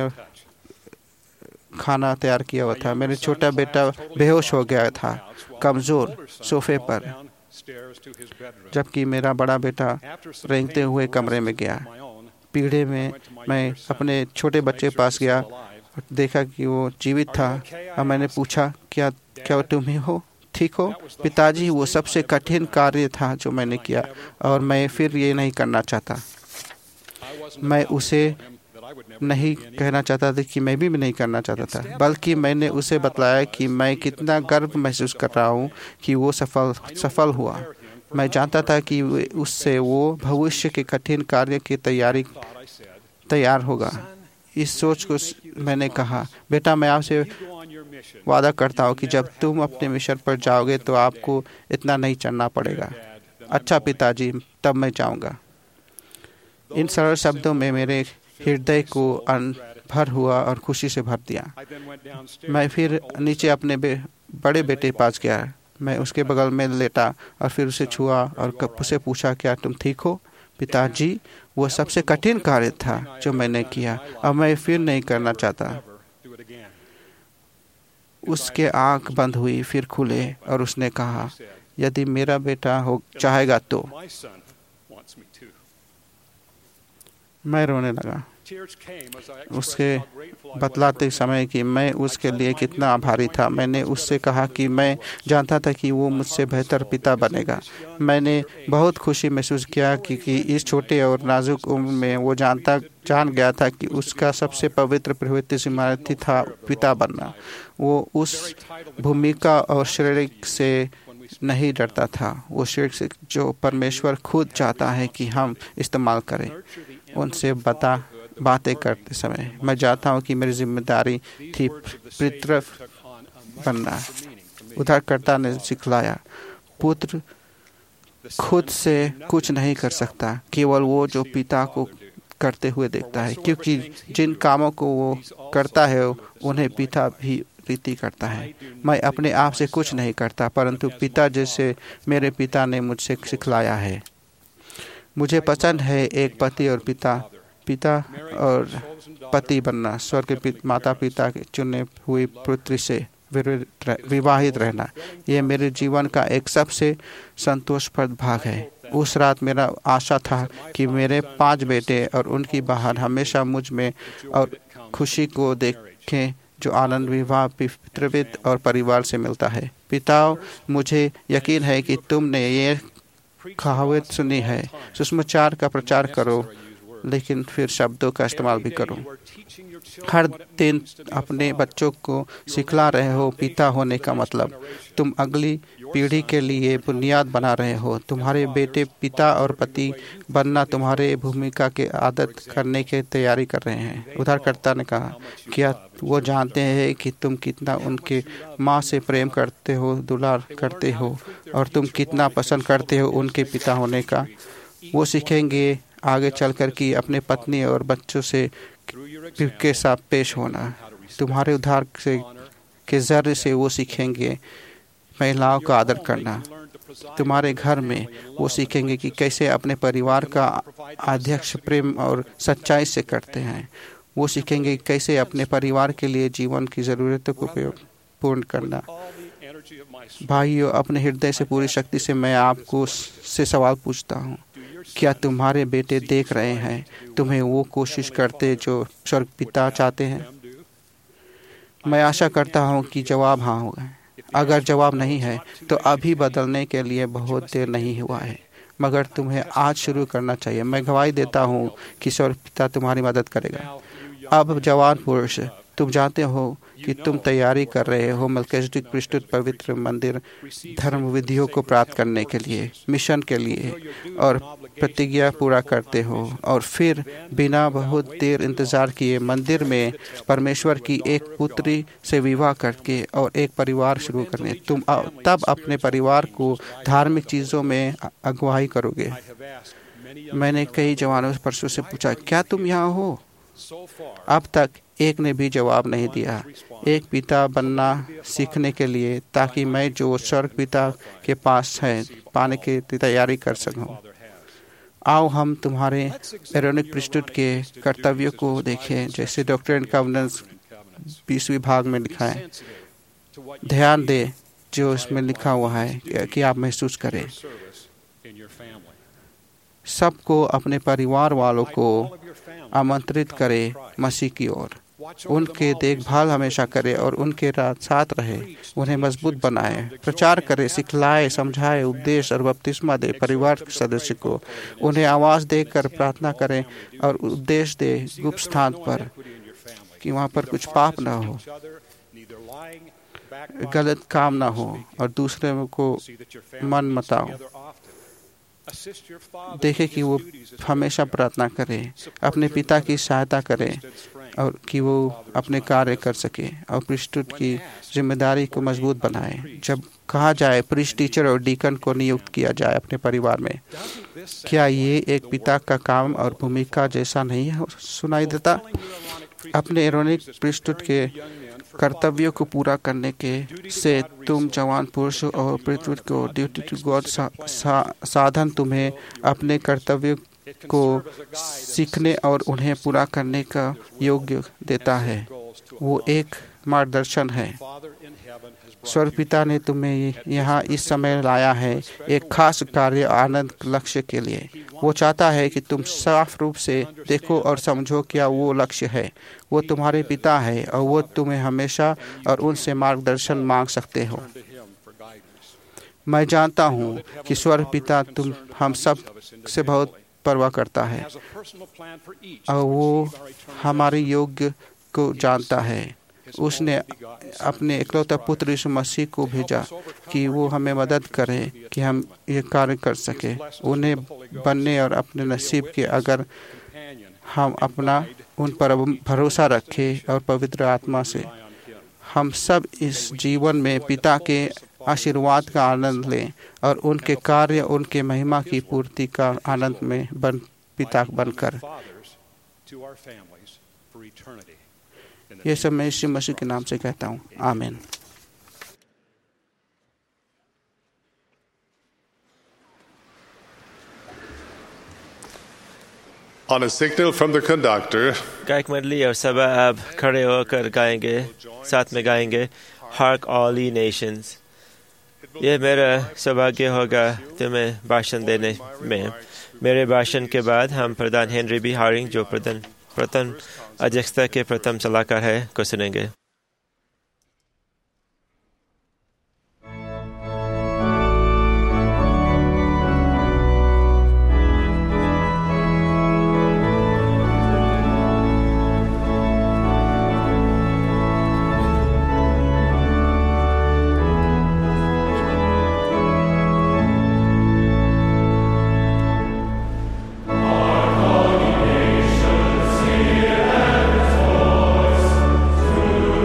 खाना तैयार किया हुआ था। मेरा छोटा बेटा बेहोश हो गया था, कमज़ोर सोफे पर, जबकि मेरा बड़ा बेटा रेंगते हुए कमरे में गया। पीढ़े में मैं अपने छोटे बच्चे के पास गया और देखा कि वो जीवित था। और मैंने पूछा, क्या तुम ही हो, ठीक हो? पिताजी, वो सबसे कठिन कार्य था जो मैंने किया और मैं फिर ये नहीं करना चाहता। मैं उसे नहीं कहना चाहता था कि मैं भी नहीं करना चाहता था, बल्कि मैंने उसे बतलाया कि मैं कितना गर्व महसूस कर रहा हूँ कि वो सफल हुआ। मैं जानता था कि उससे वो भविष्य के कठिन कार्य की तैयार होगा। इस सोच को मैंने कहा, बेटा, मैं आपसे वादा करता हूँ कि जब तुम अपने मिशन पर जाओगे तो आपको इतना नहीं चढ़ना पड़ेगा। अच्छा पिताजी, तब मैं जाऊँगा। इन सरल शब्दों में मेरे हृदय को भर हुआ और खुशी से भर दिया। मैं फिर नीचे अपने बड़े बेटे के पास गया। मैं उसके बगल में लेटा और फिर उसे छुआ और उसे पूछा, क्या तुम ठीक हो? पिताजी, वो सबसे कठिन कार्य था जो मैंने किया और मैं फिर नहीं करना चाहता। उसके आंख बंद हुई, फिर खुले और उसने कहा, यदि मेरा बेटा हो चाहेगा तो। मैं रोने लगा उसके बतलाते समय कि मैं उसके लिए कितना आभारी था। मैंने उससे कहा कि मैं जानता था कि वो मुझसे बेहतर पिता बनेगा। मैंने बहुत खुशी महसूस किया कि इस छोटे और नाजुक उम्र में वो जान गया था कि उसका सबसे पवित्र प्रवृत्ति जिम्मेदारी था पिता बनना। वो उस भूमिका और शरीर से नहीं डरता था, वो शरीर से जो परमेश्वर खुद चाहता है कि हम इस्तेमाल करें। उनसे बातें करते समय मैं जानता हूँ कि मेरी जिम्मेदारी थी पितृ बनना। उद्धारकर्ता ने सिखलाया, पुत्र खुद से कुछ नहीं कर सकता, केवल वो जो पिता को करते हुए देखता है, क्योंकि जिन कामों को वो करता है उन्हें पिता भी रीति करता है। मैं अपने आप से कुछ नहीं करता, परंतु पिता जैसे मेरे पिता ने मुझसे सिखलाया है। मुझे पसंद है एक पति और पिता और पति बनना, स्वर्ग के माता पिता के चुने हुई पुत्री से विवाहित रहना। यह मेरे जीवन का एक सबसे संतोषप्रद भाग है। उस रात मेरा आशा था कि मेरे 5 बेटे और उनकी बहन हमेशा मुझ में और खुशी को देखें जो आनंद विवाह, पितृत्व और परिवार से मिलता है। पिताओं, मुझे यकीन है कि तुमने ये कहावत सुनी है, सुसमाचार का प्रचार करो लेकिन फिर शब्दों का इस्तेमाल भी करो। हर दिन अपने बच्चों को सिखला रहे हो पिता होने का मतलब तुम अगली पीढ़ी के लिए बुनियाद बना रहे हो। तुम्हारे बेटे पिता और पति बनना तुम्हारे भूमिका के आदत करने की तैयारी कर रहे हैं। उद्धारकर्ता ने कहा, क्या वो जानते हैं कि तुम कितना उनके माँ से प्रेम करते हो, दुलार करते हो और तुम कितना पसंद करते हो उनके पिता होने का? वो सीखेंगे आगे चलकर कि अपने पत्नी और बच्चों से के साथ पेश होना। तुम्हारे उद्धार के जरिए से वो सीखेंगे महिलाओं का आदर करना। तुम्हारे घर में वो सीखेंगे कि कैसे अपने परिवार का अध्यक्ष प्रेम और सच्चाई से करते हैं। वो सीखेंगे कैसे अपने परिवार के लिए जीवन की ज़रूरतों को पूर्ण करना। भाइयों, अपने हृदय से पूरी शक्ति से मैं आपको से सवाल पूछता हूँ, क्या तुम्हारे बेटे देख रहे हैं तुम्हें वो कोशिश करते जो स्वर्ग पिता चाहते हैं? मैं आशा करता हूँ कि जवाब हाँ होगा। अगर जवाब नहीं है तो अभी बदलने के लिए बहुत देर नहीं हुआ है, मगर तुम्हें आज शुरू करना चाहिए। मैं गवाही देता हूँ कि स्वर्ग पिता तुम्हारी मदद करेगा। अब जवान पुरुष, तुम जानते हो कि तुम तैयारी कर रहे हो मलकीसेदेक पृष्ठभूमि पवित्र मंदिर धर्म विधियों को प्राप्त करने के लिए, मिशन के लिए, और प्रतिज्ञा पूरा करते हो, और फिर बिना बहुत देर इंतजार किए मंदिर में परमेश्वर की एक पुत्री से विवाह करके और एक परिवार शुरू करने। तुम तब अपने परिवार को धार्मिक चीज़ों में अगुवाई करोगे। मैंने कई जवानों परसों से पूछा, क्या तुम यहाँ हो? अब तक एक ने भी जवाब नहीं दिया। एक पिता बनना सीखने के लिए, ताकि मैं जो स्वर्ग पिता के पास है पाने की तैयारी कर सकूं। आओ हम तुम्हारे एरोनिक पृष्ठभूमि के कर्तव्यों को देखें, जैसे डॉक्ट्रिन एंड कॉवेनेंट्स 20वीं भाग में लिखा है। ध्यान दे जो इसमें लिखा हुआ है कि आप महसूस करें। सबको अपने परिवार वालों को आमंत्रित करें मसीह की ओर। उनके देखभाल हमेशा करे और उनके साथ रहे, उन्हें मजबूत बनाए, प्रचार करे, सिखलाए, समझाए, उपदेश और बपतिस्मा दे परिवार के सदस्य को। उन्हें आवाज़ देकर प्रार्थना करें और उपदेश दे गुप्त स्थान पर कि वहाँ पर कुछ पाप ना हो, गलत काम ना हो और दूसरे को मन मताओ। देखे कि वो हमेशा प्रार्थना करें, अपने पिता की सहायता करें और कि वो अपने कार्य कर सके और पृष्ठभूमि की जिम्मेदारी को मजबूत बनाए। जब कहा जाए प्रीस्ट, टीचर और डीकन को नियुक्त किया जाए अपने परिवार में, क्या ये एक पिता का काम और भूमिका जैसा नहीं सुनाई देता? अपने एरोनिक पृष्ठभूमि के कर्तव्यों को पूरा करने के से तुम जवान पुरुष और पृथ्वी को ड्यूटी टू गॉड साधन तुम्हें अपने कर्तव्यों को सीखने और उन्हें पूरा करने का योग्य देता है। वो एक मार्गदर्शन है। स्वर्ग पिता ने तुम्हें यहाँ इस समय लाया है एक खास कार्य आनंद लक्ष्य के लिए। वो चाहता है कि तुम साफ रूप से देखो और समझो क्या वो लक्ष्य है। वो तुम्हारे पिता है और वो तुम्हें हमेशा और उनसे मार्गदर्शन मांग सकते हो। मैं जानता हूँ कि स्वर्ग पिता तुम हम सब से बहुत परवाह करता है और वो हमारे योग्य को जानता है। उसने अपने इकलौता पुत्र यीशु मसीह को भेजा कि वो हमें मदद करे कि हम ये कार्य कर सके उन्हें बनने और अपने नसीब के। अगर हम अपना उन पर भरोसा रखें और पवित्र आत्मा से हम सब इस जीवन में पिता के आशीर्वाद का आनंद लें और उनके कार्य, उनके महिमा की पूर्ति का आनंद में पिता बनकर। ये सब मैं यीशु मसीह के नाम से कहता हूँ, आमीन। On a signal from the conductor, गायक मंडली और सभा अब खड़े होकर गाएंगे, साथ में गाएंगे हार्क ऑल ई नेशंस। यह मेरा सौभाग्य होगा तुम्हें भाषण देने में। मेरे भाषण के बाद हम प्रधान हेनरी बी हारिंग, जो प्रथम अध्यक्षता के प्रथम सलाहकार है, को सुनेंगे। Through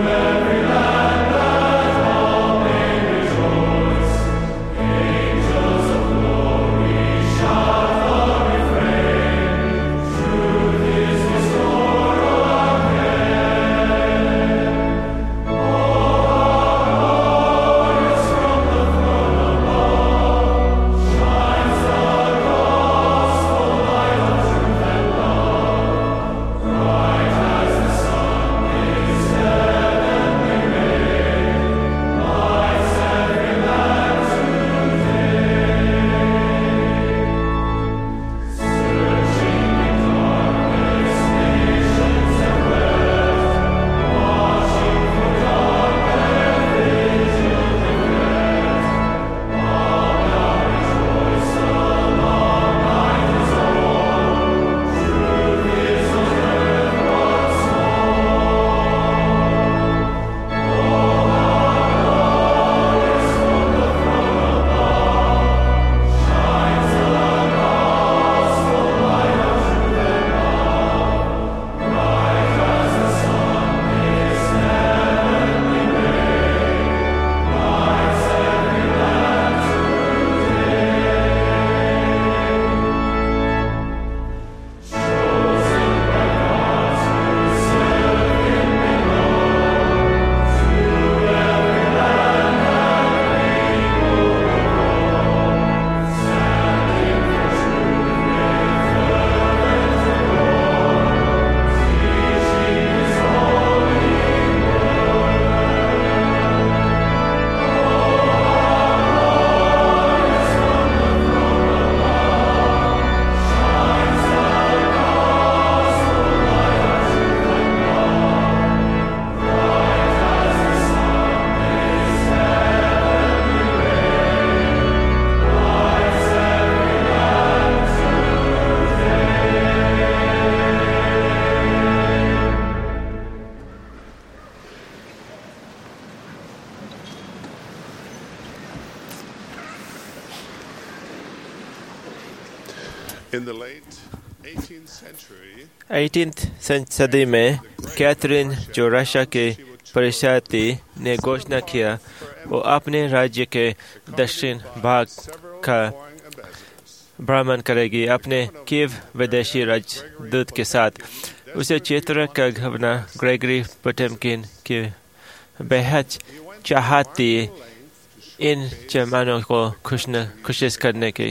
In the late 18th century, 18th सदी में कैथरीन जो रशिया के परिषद थी ने घोषणा किया वो अपने राज्य के दक्षिण भाग का भ्रमण करेगी अपने कीव विदेशी राजदूत के साथ। उसे क्षेत्र का गवर्नर ग्रेगरी पोटेमकिन की बेहद चाहत थी इन जर्मनों को खुश करने की।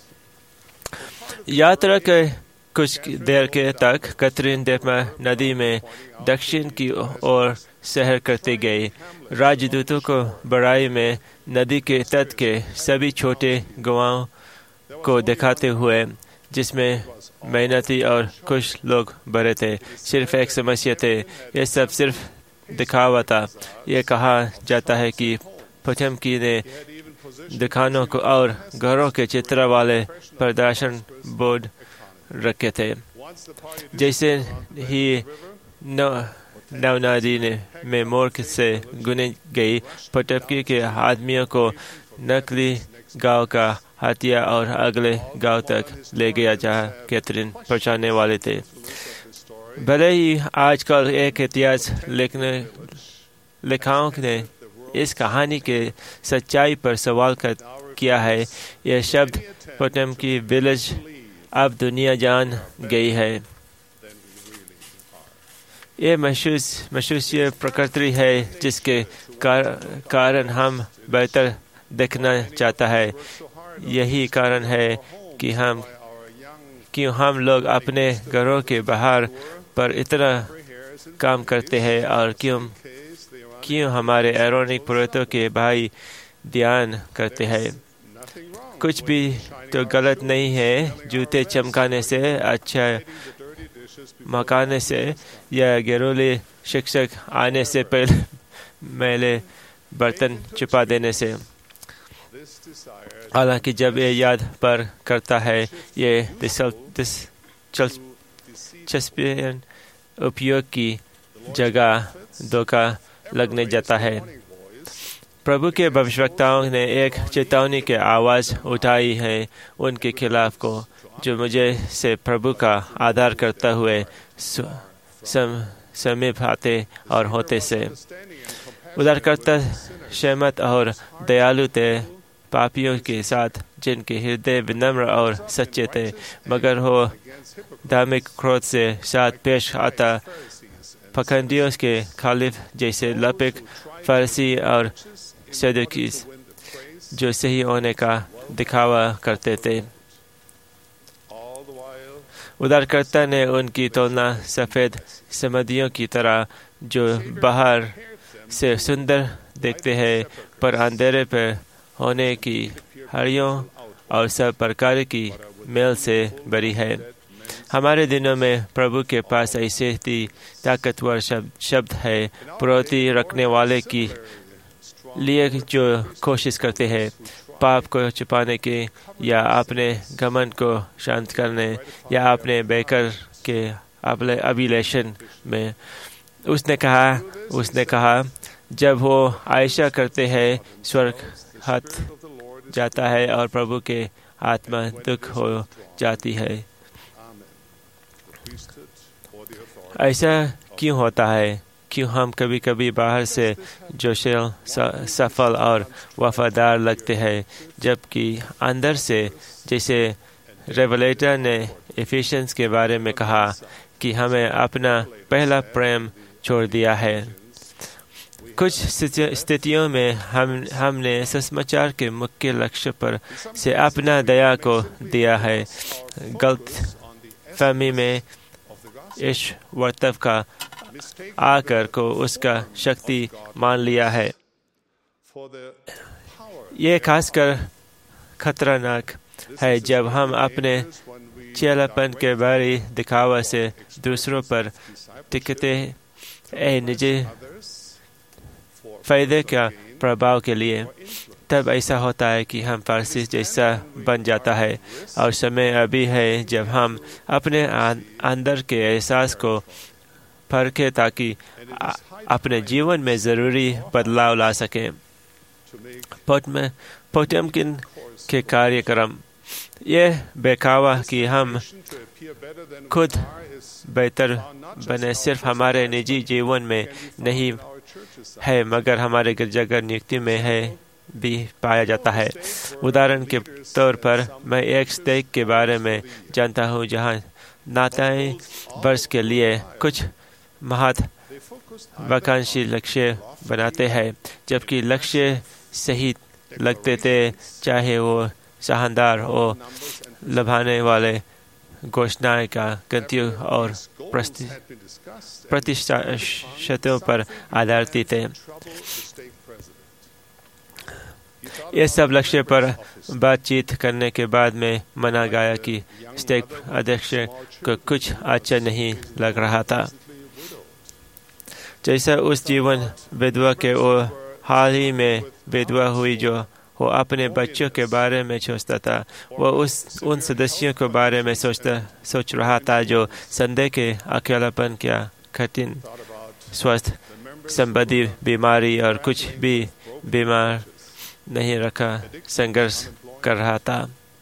यात्रा के कुछ देर के तक कैथरीन देपमा नदी में दक्षिण की ओर सैर करती गई। राजदूतों को बड़ाई में नदी के तट के सभी छोटे गांवों को दिखाते हुए जिसमें मेहनती और खुश लोग भरे थे। सिर्फ एक समस्या थे, ये सब सिर्फ दिखावा था। ये कहा जाता है कि पोटेमकिन ने दुकानों को और घरों के चित्र वाले प्रदर्शन बोर्ड रखे थे। जैसे ही नदी में मोड़ से गुने गई, पोटेमकिन के आदमियों को नकली गांव का हथिया और अगले गांव तक ले गया जहां कैथरीन पहुंचाने वाले थे। भले ही आजकल एक इतिहास लेखकों ने इस कहानी के सच्चाई पर सवाल किया है, यह शब्द पोटेमकिन विलेज अब दुनिया जान गई है। ये मशहूर प्रकृति है जिसके कारण हम बेहतर देखना चाहता है। यही कारण है कि क्यों हम लोग अपने घरों के बाहर पर इतना काम करते हैं और क्यों हमारे एरोनिक पुरोहितों के भाई ध्यान करते हैं। कुछ भी तो गलत नहीं है। जूते चमकाने से, अच्छा मकाने से या घरेलू शिक्षक आने से पहले मैले बर्तन छुपा देने से। हालांकि जब ये याद पर करता है, ये दिलचस्पी उपयोग की जगह धोखा लगने जाता है। प्रभु के भविष्यवक्ताओं ने एक चेतावनी की आवाज़ उठाई है उनके खिलाफ को जो मुझे से प्रभु का आदर करते हुए समीप आते और होते से। उदारकर्ता सहमत और दयालु थे पापियों के साथ जिनके हृदय विनम्र और सच्चे थे, मगर वो धार्मिक क्रोध से साथ पेश आता पखंडियों के खालिफ जैसे लपिक फरीसी और सदुकीस जो सही होने का दिखावा करते थे। उदारकर्ता ने उनकी तुलना सफ़ेद समदियों की तरह जो बाहर से सुंदर दिखते हैं पर अंधेरे पर होने की हरियों और सब प्रकार की मेल से भरी है। हमारे दिनों में प्रभु के पास ऐसे ही ताकतवर शब्द है पुरोहिती रखने वाले की लिए जो कोशिश करते हैं पाप को छुपाने के या अपने घमंड को शांत करने या अपने बेकर के अभिलेशन में। उसने कहा जब वो आयशा करते हैं स्वर्ग हट जाता है और प्रभु के आत्मा दुख हो जाती है। ऐसा क्यों होता है? क्यों हम कभी कभी बाहर से जोशील, सफल और वफादार लगते हैं जबकि अंदर से, जैसे रेवलेटर ने एफिशिएंस के बारे में कहा कि हमें अपना पहला प्रेम छोड़ दिया है। कुछ स्थितियों में हमने सुसमाचार के मुख्य लक्ष्य पर से अपना दया को दिया है। गलत फहमी में इस वर्तव का आकर को उसका शक्ति मान लिया है। ये खासकर खतरनाक है जब हम अपने चेलापन के बारे दिखावा से दूसरों पर टिकते निजी फायदे का प्रभाव के लिए। तब ऐसा होता है कि हम फारसी जैसा बन जाता है और समय अभी है जब हम अपने अंदर के एहसास को परखें ताकि अपने जीवन में ज़रूरी बदलाव ला सकें। पोटेमकिन के कार्यक्रम यह बहकावा कि हम खुद बेहतर बने सिर्फ हमारे निजी जीवन में नहीं है मगर हमारे गिरजाघर नियुक्ति में है भी पाया जाता है। उदाहरण के तौर पर मैं एक स्टेक के बारे में जानता हूँ जहाँ नाताएं वर्ष के लिए कुछ महत्वाकांक्षी लक्ष्य बनाते हैं, जबकि लक्ष्य सही लगते थे चाहे वो शानदार और लभाने वाले घोषणाएं का गतियों और प्रतिशतों पर आधारित थे। ये सब लक्ष्य पर बातचीत करने के बाद में माना गया कि स्टेक अध्यक्ष को कुछ अच्छा नहीं लग रहा था। जैसा उस जीवन विधवा के वो हाल ही में विधवा हुई जो वो अपने बच्चों के बारे में सोचता था, वो उन सदस्यों के बारे में सोच रहा था जो संदेह के अकेलापन क्या कठिन स्वास्थ्य संबंधी बीमारी और कुछ भी बीमार नहीं रखा संघर्ष कर रहा था।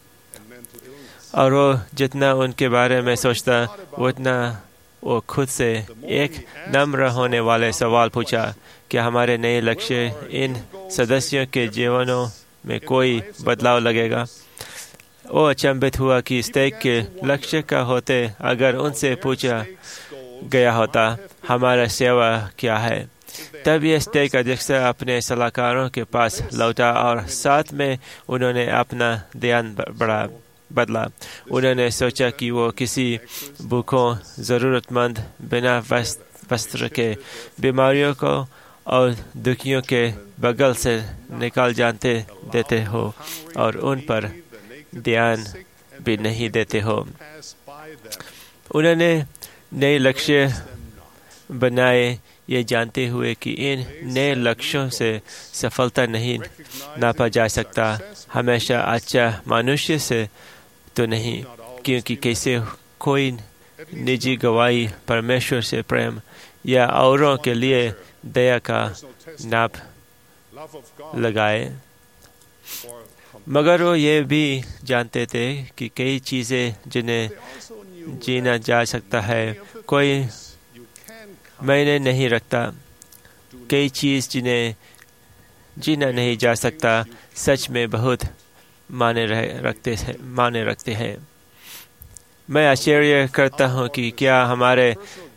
और वो जितना उनके बारे में सोचता उतना वो खुद से एक नम्र होने वाले सवाल पूछा, क्या हमारे नए लक्ष्य इन सदस्यों के जीवनों में कोई बदलाव लगेगा? वो अचंभित हुआ कि स्टेक के लक्ष्य का होते अगर उनसे पूछा गया होता हमारा सेवा क्या है। तब यह स्टेक अध्यक्ष अपने सलाहकारों के पास लौटा और साथ में उन्होंने अपना ध्यान बदला। उन्होंने सोचा कि वो किसी भूखों, जरूरतमंद, बिना वस्त्र के बीमारियों को और दुखियों के बगल से निकाल जानते देते हो और उन पर ध्यान भी नहीं देते हो। उन्होंने नए लक्ष्य बनाए ये जानते हुए कि इन नए लक्ष्यों से सफलता नहीं नापा जा सकता। हमेशा अच्छा मनुष्य से तो नहीं, क्योंकि कैसे कोई निजी गवाही परमेश्वर से प्रेम या औरों के लिए दया का नाप लगाए। मगर वो ये भी जानते थे कि कई चीजें जिन्हें जीना जा सकता है कोई मायने नहीं रखता। कई चीज जिन्हें जीना नहीं जा सकता सच में बहुत माने रखते हैं। मैं आश्चर्य करता हूँ कि क्या हमारे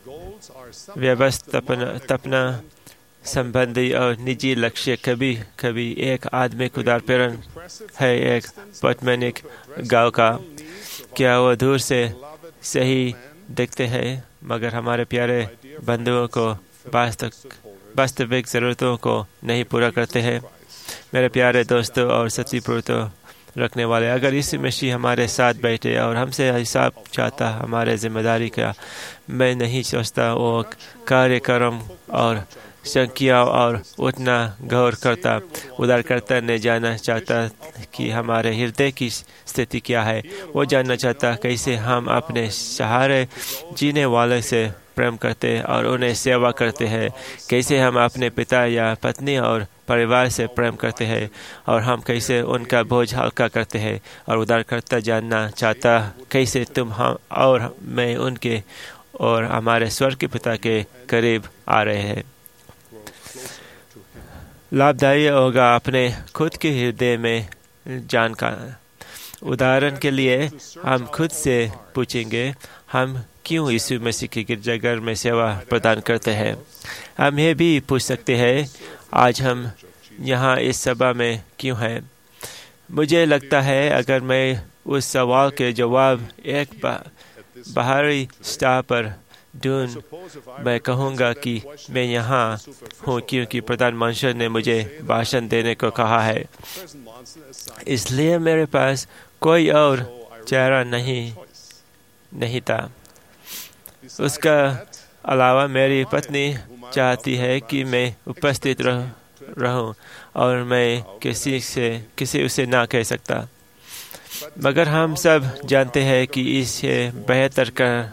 व्यवस्थापना संबंधी और निजी लक्ष्य कभी कभी एक आत्मिक उदाहरण है एक पटमैनिक गांव का। क्या वो दूर से सही दिखते हैं मगर हमारे प्यारे बंधुओं को वास्तविक जरूरतों को नहीं पूरा करते हैं। मेरे प्यारे दोस्तों और सतीपुरुषों रखने वाले, अगर यीशु मसीह हमारे साथ बैठे और हमसे हिसाब चाहता हमारे जिम्मेदारी का, मैं नहीं सोचता वो कार्यक्रम और संख्या और उतना गौर करता। उदारकर्ता ने जानना चाहता कि हमारे हृदय की स्थिति क्या है। वो जानना चाहता कैसे हम अपने सहारे जीने वाले से प्रेम करते और उन्हें सेवा करते हैं, कैसे हम अपने पिता या पत्नी और परिवार से प्रेम करते हैं और हम कैसे उनका बोझ हल्का करते हैं। और उदारकर्ता जानना चाहता कैसे तुम हम और मैं उनके और हमारे स्वर्ग के पिता के करीब आ रहे हैं। लाभदायी होगा अपने खुद के हृदय में जानकर। उदाहरण के लिए हम खुद से पूछेंगे, हम क्यों यीशु मसीह के गिरजाघर में सेवा प्रदान करते हैं? हम ये भी पूछ सकते हैं, आज हम यहाँ इस सभा में क्यों हैं? मुझे लगता है अगर मैं उस सवाल के जवाब एक बाहरी स्तर पर ढूंढ, मैं कहूँगा कि मैं यहाँ हूँ क्योंकि प्रधानमंत्री ने मुझे भाषण देने को कहा है, इसलिए मेरे पास कोई और चारा नहीं था। उसका अलावा मेरी पत्नी चाहती है कि मैं उपस्थित रहूं और मैं किसी उसे ना कह सकता। मगर हम सब जानते हैं कि इसे बेहतर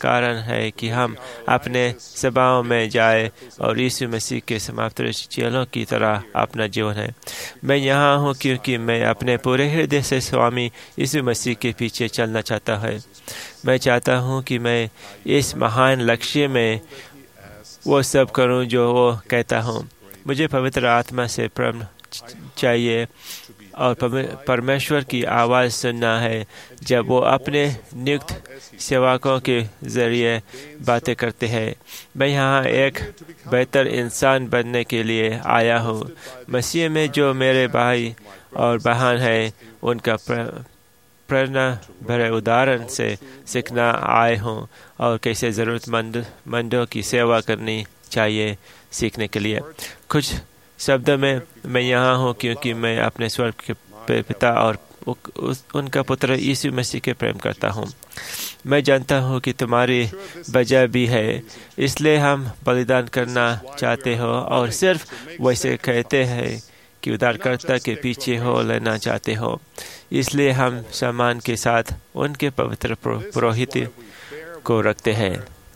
कारण है कि हम अपने सभाओं में जाए और यीशु मसीह के समाप्त चेलों की तरह अपना जीवन है। मैं यहाँ हूँ क्योंकि मैं अपने पूरे हृदय से स्वामी यीशु मसीह के पीछे चलना चाहता हूँ। मैं चाहता हूँ कि मैं इस महान लक्ष्य में वो सब करूँ जो वो कहता हूँ। मुझे पवित्र आत्मा से प्रेम चाहिए और परमेश्वर की आवाज़ सुनना है जब वो अपने नियुक्त सेवकों के जरिए बातें करते हैं। मैं यहाँ एक बेहतर इंसान बनने के लिए आया हूँ। मसीह में जो मेरे भाई और बहन हैं उनका प्रेरणा भरे उदाहरण से सीखना आए हूँ और कैसे ज़रूरतमंदों की सेवा करनी चाहिए सीखने के लिए। कुछ शब्दों में मैं यहाँ हूँ क्योंकि मैं अपने स्वर्ग के पिता और उनका पुत्र यीशु मसीह के प्रेम करता हूँ। मैं जानता हूँ कि तुम्हारी वजह भी है, इसलिए हम बलिदान करना चाहते हो और सिर्फ वैसे कहते हैं कि उद्धारकर्ता के पीछे हो लेना चाहते हो। इसलिए हम सम्मान के साथ उनके पवित्र पुरोहित को रखते हैं।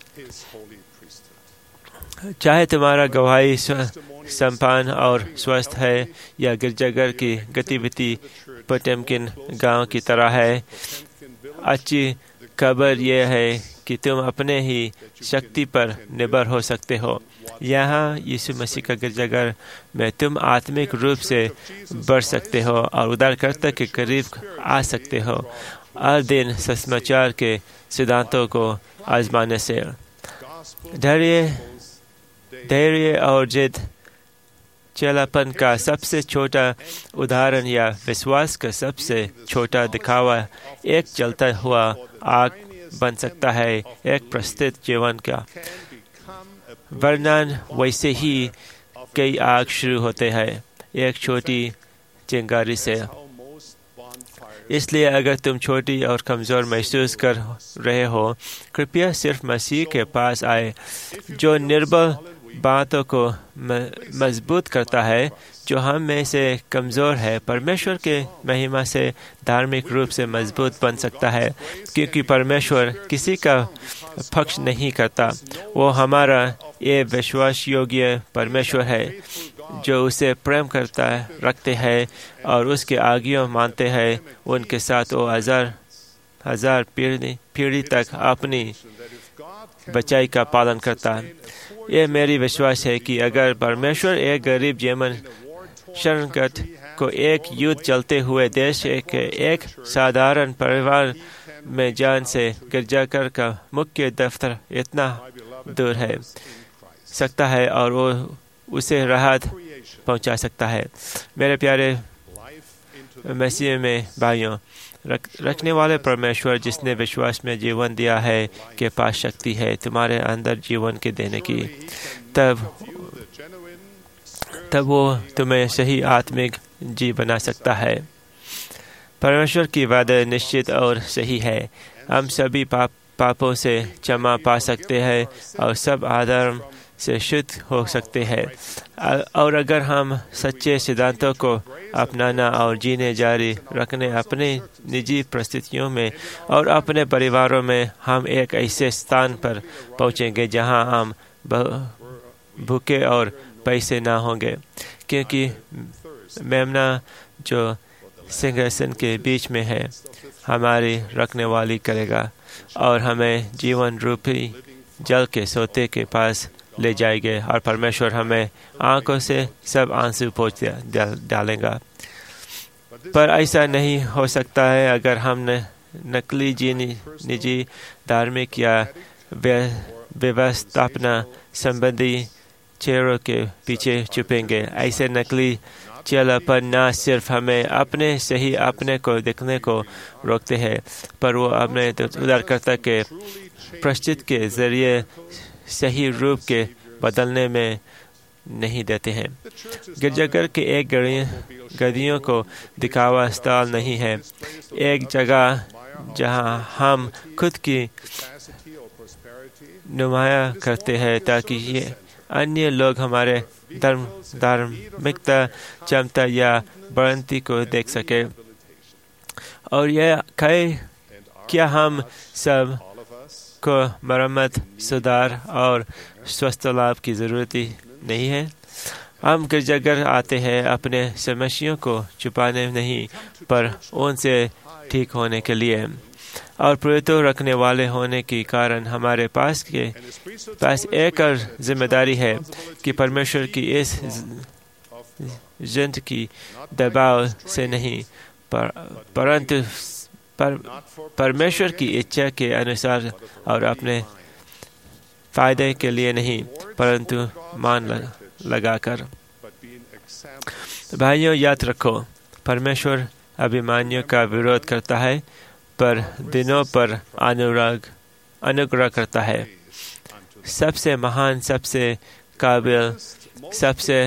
चाहे तुम्हारा गवाही संपन्न और स्वस्थ है या गिरजाघर की गतिविधि पोटेम्किन गांव की तरह है, अच्छी खबर यह है कि तुम अपने ही शक्ति पर निर्भर हो सकते हो। यहाँ यीशु मसीह का गिरजाघर में तुम आत्मिक रूप से बढ़ सकते हो और उद्धारकर्ता के करीब आ सकते हो, हर दिन सुसमाचार के सिद्धांतों को आजमाने से। धैर्य और जिद चेलापन का सबसे छोटा उदाहरण या विश्वास का सबसे छोटा दिखावा एक जलता हुआ आग बन सकता है। एक प्रस्तुत जीवन का वर्णन वैसे ही कई आग शुरू होते हैं एक छोटी चिंगारी से। इसलिए अगर तुम छोटी और कमज़ोर महसूस कर रहे हो, कृपया सिर्फ मसीह के पास आए जो निर्बल बातों को मजबूत करता है, जो हम में से कमज़ोर है। परमेश्वर के महिमा से धार्मिक रूप से मजबूत बन सकता है क्योंकि परमेश्वर किसी का पक्ष नहीं करता। वो हमारा ये विश्वास योग्य परमेश्वर है जो उसे प्रेम करता है, रखते हैं और उसके आज्ञा मानते हैं। उनके साथ वो हजार पीढ़ी तक अपनी बचाई का पालन करता है। यह मेरी विश्वास है कि अगर परमेश्वर एक गरीब जेमन शरणगत को एक युद्ध चलते हुए देश के एक साधारण परिवार में जान से गिरजाघर का मुख्य दफ्तर इतना दूर है सकता है और वो उसे राहत पहुंचा सकता है। मेरे प्यारे मसीह में भाइयों, रखने वाले परमेश्वर जिसने विश्वास में जीवन दिया है के पास शक्ति है तुम्हारे अंदर जीवन के देने की। तब वो तुम्हें सही आत्मिक जी बना सकता है। परमेश्वर की वादा निश्चित और सही है। हम सभी पापों से क्षमा पा सकते हैं और सब अधर्म से शुद्ध हो सकते हैं। और अगर हम सच्चे सिद्धांतों को अपनाना और जीने जारी रखने अपने निजी परिस्थितियों में और अपने परिवारों में, हम एक ऐसे स्थान पर पहुंचेंगे जहां हम भूखे और पैसे ना होंगे, क्योंकि मेमना जो सिंहासन के बीच में है हमारी रखने वाली करेगा और हमें जीवन रूपी जल के सोते के पास ले जाएंगे और परमेश्वर हमें आंखों से सब आंसू पोंछ डालेगा। पर ऐसा नहीं हो सकता है अगर हम नकली निजी धार्मिक या व्यवस्थापना संबंधी चेहरों के पीछे छुपेंगे। ऐसे नकली चेलापन न सिर्फ हमें अपने सही अपने को दिखने को रोकते हैं, पर वो अपने उद्धारकर्ता के प्रस्तुत के जरिए सही रूप के बदलने में नहीं देते हैं। गिरजाघर के एक गद्दियों को दिखावा स्थल नहीं है, एक जगह जहां हम खुद की नुमाया करते हैं ताकि ये अन्य लोग हमारे धार्मिकता, क्षमता या बढ़ंती को देख सके। और यह क्या हम सब को मरम्मत, सुधार और स्वास्थ्य लाभ की ज़रूरत ही नहीं है। हम गिरजाघर आते हैं अपने समस्याओं को छुपाने नहीं, पर उनसे ठीक होने के लिए और पवित्र रखने वाले होने के कारण हमारे पास एक और जिम्मेदारी है कि परमेश्वर की इस जिंद की दबाव से नहीं, परंतु परमेश्वर की इच्छा के अनुसार और अपने फायदे के लिए नहीं, परंतु मान लगाकर। भाइयों, याद रखो, परमेश्वर अभिमानियों का विरोध करता है, पर दिनों पर अनुग्रह करता है। सबसे महान, सबसे काबिल, सबसे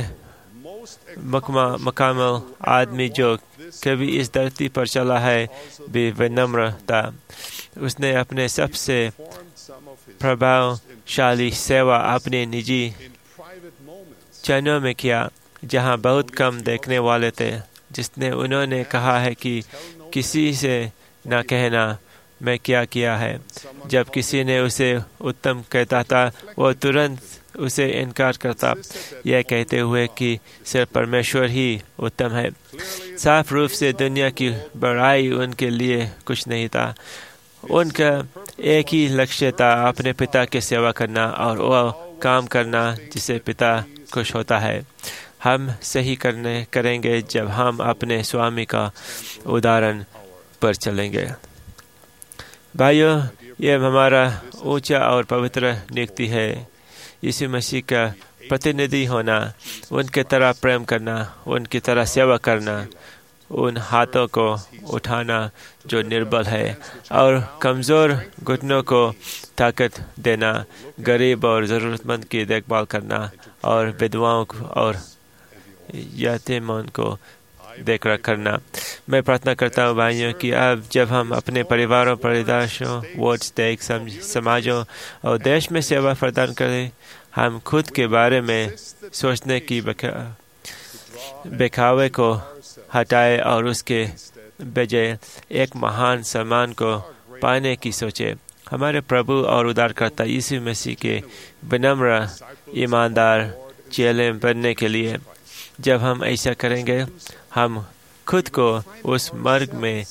मुकम्मल आदमी जो कभी इस धरती पर चला है भी विनम्र था। उसने अपने सबसे प्रभावशाली सेवा अपने निजी क्षणों में किया, जहां बहुत कम देखने वाले थे, जिसने उन्होंने कहा है कि किसी से न कहना मैं क्या किया है। जब किसी ने उसे उत्तम कहता था, वो तुरंत उसे इनकार करता, यह कहते हुए कि सिर्फ परमेश्वर ही उत्तम है। साफ रूप से दुनिया की बड़ाई उनके लिए कुछ नहीं था। उनका एक ही लक्ष्य था, अपने पिता की सेवा करना और वह काम करना जिसे पिता खुश होता है। हम सही करेंगे जब हम अपने स्वामी का उदाहरण पर चलेंगे। भाइयों, यह हमारा ऊंचा और पवित्र नियुक्ति है। यीशु मसीह का प्रतिनिधि होना, उनके तरह प्रेम करना, उनकी तरह सेवा करना, उन हाथों को उठाना जो निर्बल है और कमज़ोर घुटनों को ताकत देना, गरीब और ज़रूरतमंद की देखभाल करना और विधवाओं और यतीमों को देखरेख करना। मैं प्रार्थना करता हूँ भाइयों कि अब जब हम अपने परिवारों, परिदर्शों, वार्ड, स्टेक, समाजों और देश में सेवा प्रदान करें, हम खुद के बारे में सोचने की दिखावे को हटाए और उसके बजाय एक महान सम्मान को पाने की सोचे। हमारे प्रभु और उद्धारकर्ता यीशु मसीह के विनम्र, ईमानदार चेले बनने के लिए जब हम ऐसा करेंगे, हम खुद को उस मार्ग में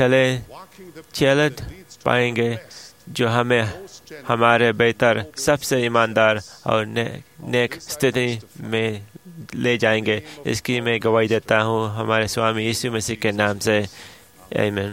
चल पाएंगे जो हमें हमारे बेहतर, सबसे ईमानदार और नेक स्थिति में ले जाएंगे। इसकी मैं गवाही देता हूँ हमारे स्वामी यीशु मसीह के नाम से, आमीन।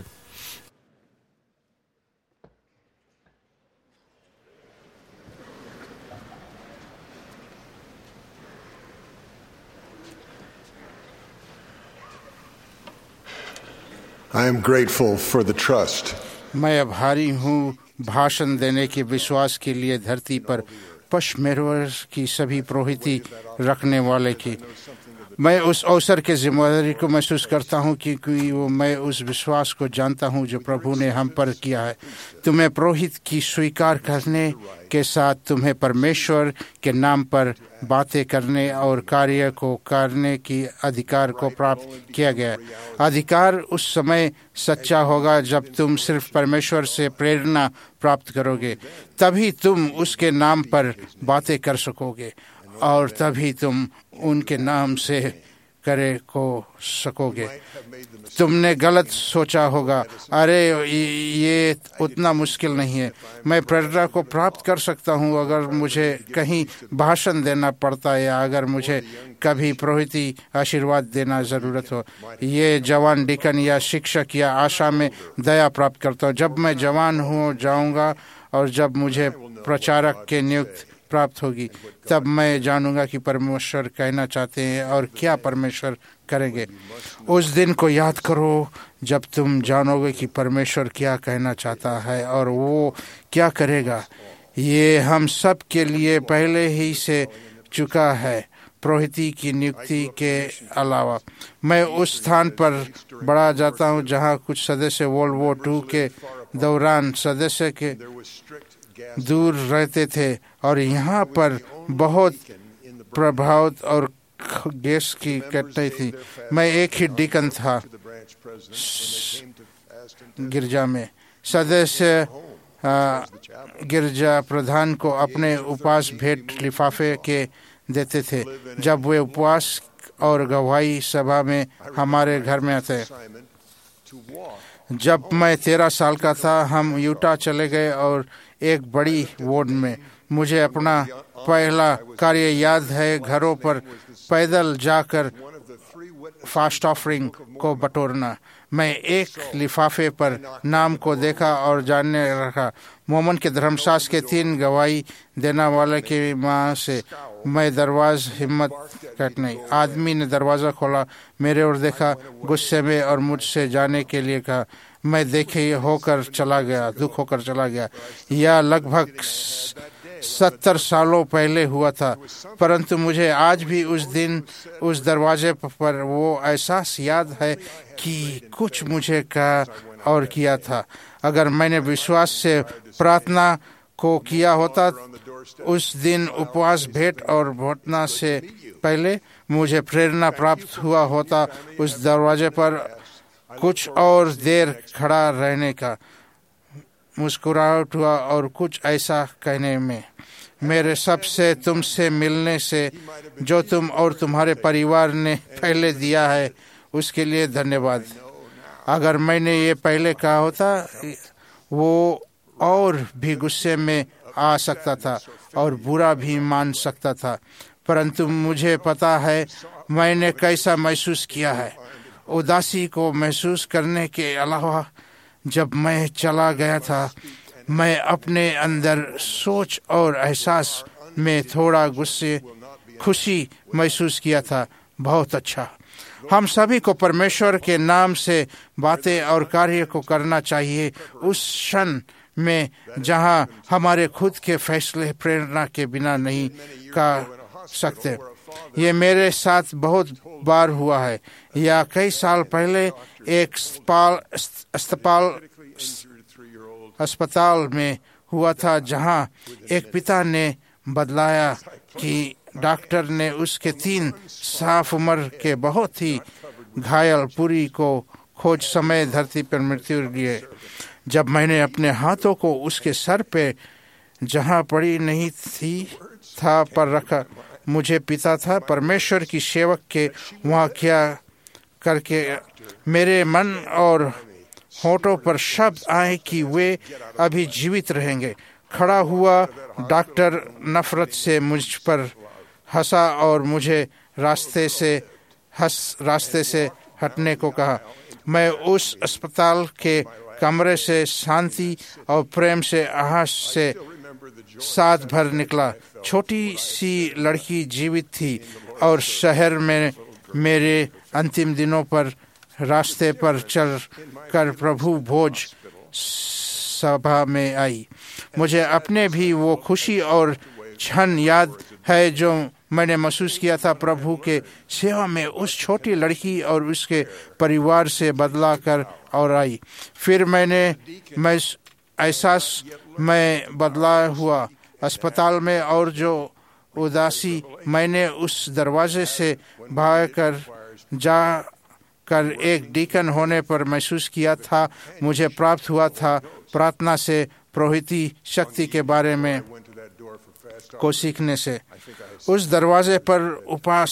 I am grateful for the trust. मैं आभारी हूँ भाषण देने के विश्वास के लिए धरती पर पश्मेरवर की सभी पुरोहिती रखने वाले की। मैं उस अवसर के जिम्मेदारी को महसूस करता हूँ क्योंकि मैं उस विश्वास को जानता हूँ जो प्रभु ने हम पर किया है। तुम्हें पुरोहित की स्वीकार करने के साथ तुम्हें परमेश्वर के नाम पर बातें करने और कार्य को करने की अधिकार को प्राप्त किया गया। अधिकार उस समय सच्चा होगा जब तुम सिर्फ परमेश्वर से प्रेरणा प्राप्त करोगे, तभी तुम उसके नाम पर बातें कर सकोगे और तभी तुम उनके नाम से करे को सकोगे। तुमने गलत सोचा होगा, अरे ये उतना मुश्किल नहीं है, मैं प्रेरणा को प्राप्त कर सकता हूँ अगर मुझे कहीं भाषण देना पड़ता या अगर मुझे कभी पुरोहिती आशीर्वाद देना ज़रूरत हो। ये जवान डिकन या शिक्षक या आशा में दया प्राप्त करता हूँ। जब मैं जवान हो जाऊँगा और जब मुझे प्रचारक के नियुक्ति प्राप्त होगी, तब मैं जानूंगा कि परमेश्वर कहना चाहते हैं और क्या परमेश्वर करेंगे। उस दिन को याद करो जब तुम जानोगे कि परमेश्वर क्या कहना चाहता है और वो क्या करेगा। ये हम सब के लिए पहले ही से चुका है। पुरोहिती की नियुक्ति के अलावा मैं उस स्थान पर बढ़ा जाता हूँ जहाँ कुछ सदस्य वर्ल्ड वॉर II के दौरान सदस्य के दूर रहते थे और यहाँ पर बहुत प्रभावित और गैस की कटनी थी। मैं एक ही डिकन था गिरजा में। सदस्य गिरजा प्रधान को अपने उपवास भेंट लिफाफे के देते थे जब वे उपवास और गवाही सभा में हमारे घर में आते। जब मैं 13 साल का था हम यूटा चले गए और एक बड़ी वार्ड में मुझे अपना पहला कार्य याद है घरों पर पैदल जाकर फास्ट ऑफरिंग को बटोरना। मैं एक लिफाफे पर नाम को देखा और जानने रखा। मोमन के धर्मशास्त्र के 3 गवाही देने वाले की मां से मैं दरवाज़ा हिम्मत कटने। आदमी ने दरवाज़ा खोला, मेरे ओर देखा गुस्से में और मुझसे जाने के लिए कहा। मैं देखे होकर चला गया, दुख होकर चला गया। यह लगभग 70 सालों पहले हुआ था, परंतु मुझे आज भी उस दिन उस दरवाजे पर वो एहसास याद है कि कुछ मुझे कहा और किया था। अगर मैंने विश्वास से प्रार्थना को किया होता उस दिन उपवास भेंट और भोजना से पहले मुझे प्रेरणा प्राप्त हुआ होता उस दरवाजे पर कुछ और देर खड़ा रहने का। मुस्कुराहट हुआ और कुछ ऐसा कहने में, मेरे सबसे तुमसे मिलने से जो तुम और तुम्हारे परिवार ने पहले दिया है उसके लिए धन्यवाद। अगर मैंने ये पहले कहा होता वो और भी गुस्से में आ सकता था और बुरा भी मान सकता था, परंतु मुझे पता है मैंने कैसा महसूस किया है। उदासी को महसूस करने के अलावा जब मैं चला गया था मैं अपने अंदर सोच और एहसास में थोड़ा खुशी महसूस किया था। बहुत अच्छा। हम सभी को परमेश्वर के नाम से बातें और कार्य को करना चाहिए उस क्षण में जहां हमारे खुद के फैसले प्रेरणा के बिना नहीं कर सकते। ये मेरे साथ बहुत बार हुआ है। या कई साल पहले एक अस्पताल में हुआ था जहां एक पिता ने बदलाया कि डॉक्टर ने उसके 3 साफ उम्र के बहुत ही घायल पुरी को खोज समय धरती पर मृत्यु लिए। जब मैंने अपने हाथों को उसके सर पे जहां पड़ी नहीं था पर रखा, मुझे पिता था परमेश्वर की सेवक के वहाँ क्या करके मेरे मन और होठों पर शब्द आए कि वे अभी जीवित रहेंगे। खड़ा हुआ डॉक्टर नफरत से मुझ पर हंसा और मुझे रास्ते से हटने को कहा। मैं उस अस्पताल के कमरे से शांति और प्रेम से आहस से साथ भर निकला। छोटी सी लड़की जीवित थी और शहर में मेरे अंतिम दिनों पर रास्ते पर चल कर प्रभु भोज सभा में आई। मुझे अपने भी वो खुशी और क्षण याद है जो मैंने महसूस किया था प्रभु के सेवा में उस छोटी लड़की और उसके परिवार से बदला कर और आई। फिर मैं एहसास में बदला हुआ अस्पताल में और जो उदासी मैंने उस दरवाजे से भाग कर जाकर एक डीकन होने पर महसूस किया था, मुझे प्राप्त हुआ था प्रार्थना से प्रोहिती शक्ति के बारे में को सीखने से। उस दरवाजे पर उपवास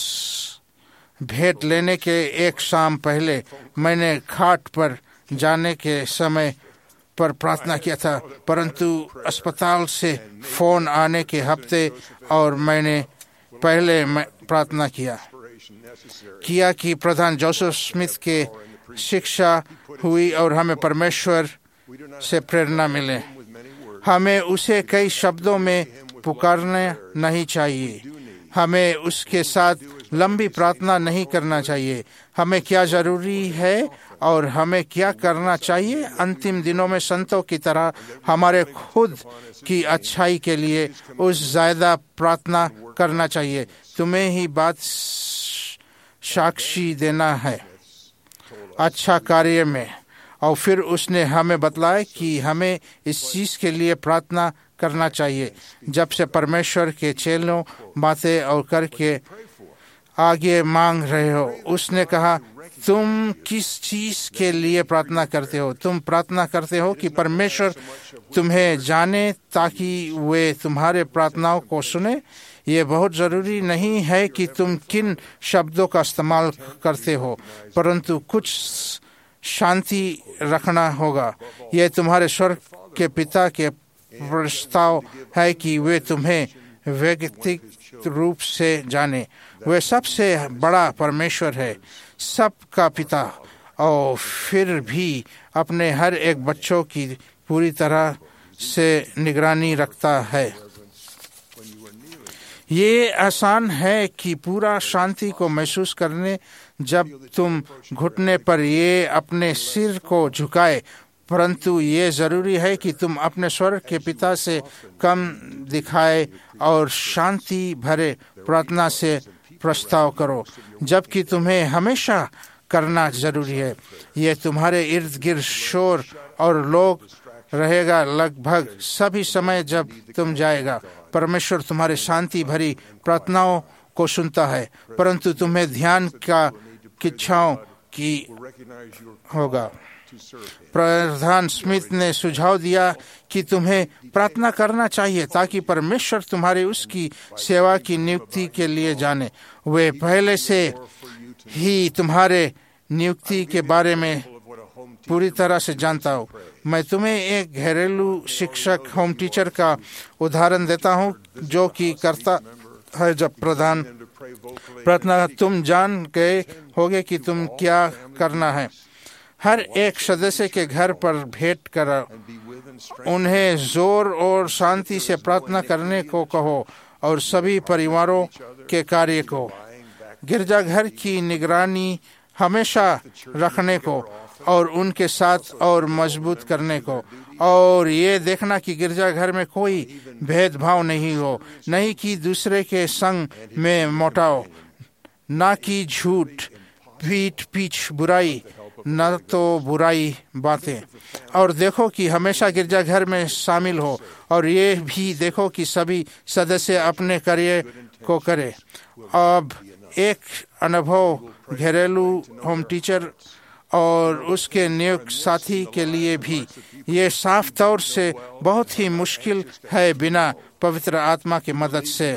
भेंट लेने के एक शाम पहले मैंने खाट पर जाने के समय पर प्रार्थना किया था, परंतु अस्पताल से फोन आने के हफ्ते और मैंने पहले प्रार्थना किया कि प्रधान जोसेफ स्मिथ के शिक्षा हुई और हमें परमेश्वर से प्रेरणा मिले। हमें उसे कई शब्दों में पुकारना नहीं चाहिए, हमें उसके साथ लंबी प्रार्थना नहीं करना चाहिए। हमें क्या जरूरी है और हमें क्या करना चाहिए, अंतिम दिनों में संतों की तरह हमारे खुद की अच्छाई के लिए उस ज़्यादा प्रार्थना करना चाहिए। तुम्हें ही बात साक्षी देना है अच्छा कार्य में। और फिर उसने हमें बतलाया कि हमें इस चीज़ के लिए प्रार्थना करना चाहिए। जब से परमेश्वर के चेलों बातें और करके आगे मांग रहे हो, उसने कहा तुम किस चीज के लिए प्रार्थना करते हो? तुम प्रार्थना करते हो कि परमेश्वर तुम्हें जाने ताकि वे तुम्हारे प्रार्थनाओं को सुने। ये बहुत जरूरी नहीं है कि तुम किन शब्दों का इस्तेमाल करते हो, परंतु कुछ शांति रखना होगा। यह तुम्हारे स्वर्ग के पिता के प्रस्ताव है कि वे तुम्हें व्यक्तिगत रूप से जाने। वे सबसे बड़ा परमेश्वर है, सबका पिता, और फिर भी अपने हर एक बच्चों की पूरी तरह से निगरानी रखता है। ये आसान है कि पूरा शांति को महसूस करने जब तुम घुटने पर ये अपने सिर को झुकाए, परंतु ये जरूरी है कि तुम अपने स्वर्ग के पिता से कम दिखाए और शांति भरे प्रार्थना से प्रस्ताव करो, जबकि तुम्हें हमेशा करना जरूरी है। ये तुम्हारे इर्द गिर्द शोर और लोग रहेगा लगभग सभी समय जब तुम जाएगा। परमेश्वर तुम्हारे शांति भरी प्रार्थनाओं को सुनता है, परंतु तुम्हें ध्यान का इच्छाओं की होगा। प्रधान स्मिथ ने सुझाव दिया कि तुम्हें प्रार्थना करना चाहिए ताकि परमेश्वर तुम्हारे उसकी सेवा की नियुक्ति के लिए जाने। वे पहले से ही तुम्हारे नियुक्ति के बारे में पूरी तरह से जानता हूँ। मैं तुम्हें एक घरेलू शिक्षक होम टीचर का उदाहरण देता हूँ जो कि करता है जब प्रधान प्रार्थना तुम जान गए होगे कि तुम क्या करना है। हर एक सदस्य के घर पर भेंट करो, उन्हें जोर और शांति से प्रार्थना करने को कहो और सभी परिवारों के कार्य को, गिरजाघर की निगरानी हमेशा रखने को और उनके साथ और मजबूत करने को, और ये देखना कि गिरजाघर में कोई भेदभाव नहीं हो, नहीं कि दूसरे के संग में मोटाव, ना कि झूठ, पीठ पीछ बुराई, न तो बुराई बातें। और देखो कि हमेशा गिरजाघर में शामिल हो, और ये भी देखो कि सभी सदस्य अपने कार्य को करें। अब एक अनुभव घरेलू होम टीचर और उसके नियुक्त साथी के लिए भी ये साफ तौर से बहुत ही मुश्किल है बिना पवित्र आत्मा की मदद से।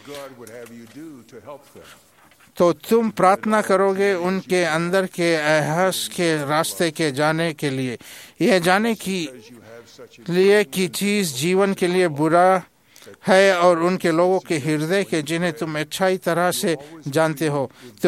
तो तुम प्रार्थना करोगे उनके अंदर के एहसास के रास्ते के जाने के लिए, यह जाने की लिए कि चीज जीवन के लिए बुरा है और उनके लोगों के हृदय के जिन्हें तुम अच्छी तरह से जानते हो।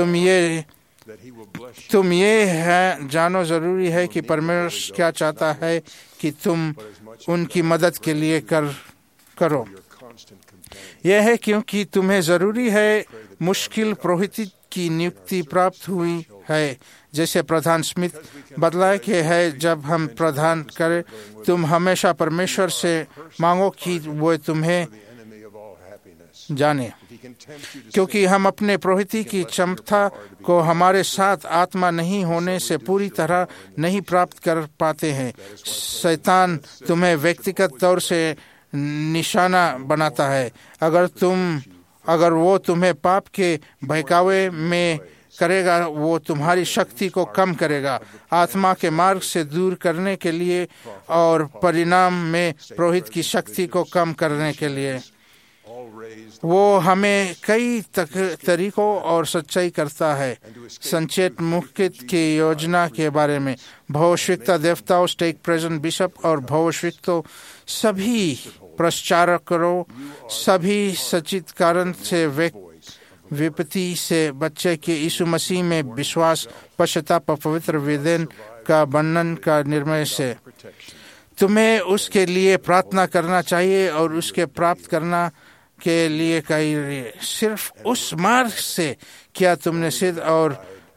तुम ये है जानो जरूरी है कि परमेश्वर क्या चाहता है कि तुम उनकी मदद के लिए करो। यह है क्योंकि तुम्हें जरूरी है मुश्किल पुरोहित की नियुक्ति प्राप्त हुई है, जैसे प्रधान स्मिथ बदलाव के है। जब हम प्रदान करें, तुम हमेशा परमेश्वर से मांगो कि वो तुम्हें जाने, क्योंकि हम अपने पुरोहिती की क्षमता को हमारे साथ आत्मा नहीं होने से पूरी तरह नहीं प्राप्त कर पाते हैं। शैतान तुम्हें व्यक्तिगत तौर से निशाना बनाता है। अगर वो तुम्हें पाप के बहकावे में करेगा, वो तुम्हारी शक्ति को कम करेगा, आत्मा के मार्ग से दूर करने के लिए और परिणाम में पुरोहित की शक्ति को कम करने के लिए। वो हमें कई तरीकों और सच्चाई करता है। संचेत मुक्ति की योजना के बारे में भविष्यवक्ता देवताओं, स्टेक प्रेजेंट बिशप और भविष्यवक्ता सभी प्रचारक करो, सभी सचित कारण से विपत्ति से बच्चे के यीशु मसीह में विश्वास, पश्चाताप, पवित्र वेदन का वर्णन का निर्णय से तुम्हें उसके लिए प्रार्थना करना चाहिए और उसके प्राप्त करना के लिए कहिए। सिर्फ उस मार्ग से क्या तुमने सिद्ध और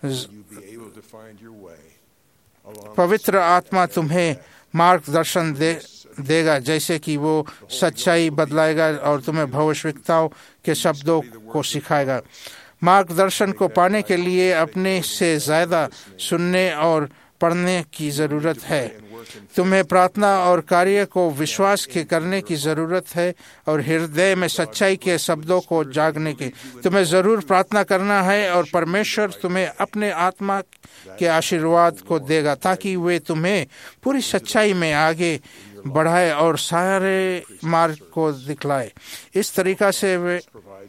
पवित्र आत्मा तुम्हें मार्गदर्शन देगा, जैसे कि वो सच्चाई बदलाएगा और तुम्हें भविष्यवक्ताओं के शब्दों को सिखाएगा। मार्गदर्शन को पाने के लिए अपने से ज्यादा सुनने और पढ़ने की ज़रूरत है। तुम्हें प्रार्थना और कार्य को विश्वास के करने की ज़रूरत है और हृदय में सच्चाई के शब्दों को जागने की। तुम्हें ज़रूर प्रार्थना करना है और परमेश्वर तुम्हें अपने आत्मा के आशीर्वाद को देगा ताकि वे तुम्हें पूरी सच्चाई में आगे बढ़ाए और सारे मार्ग को दिखलाए। इस तरीक़ा से वे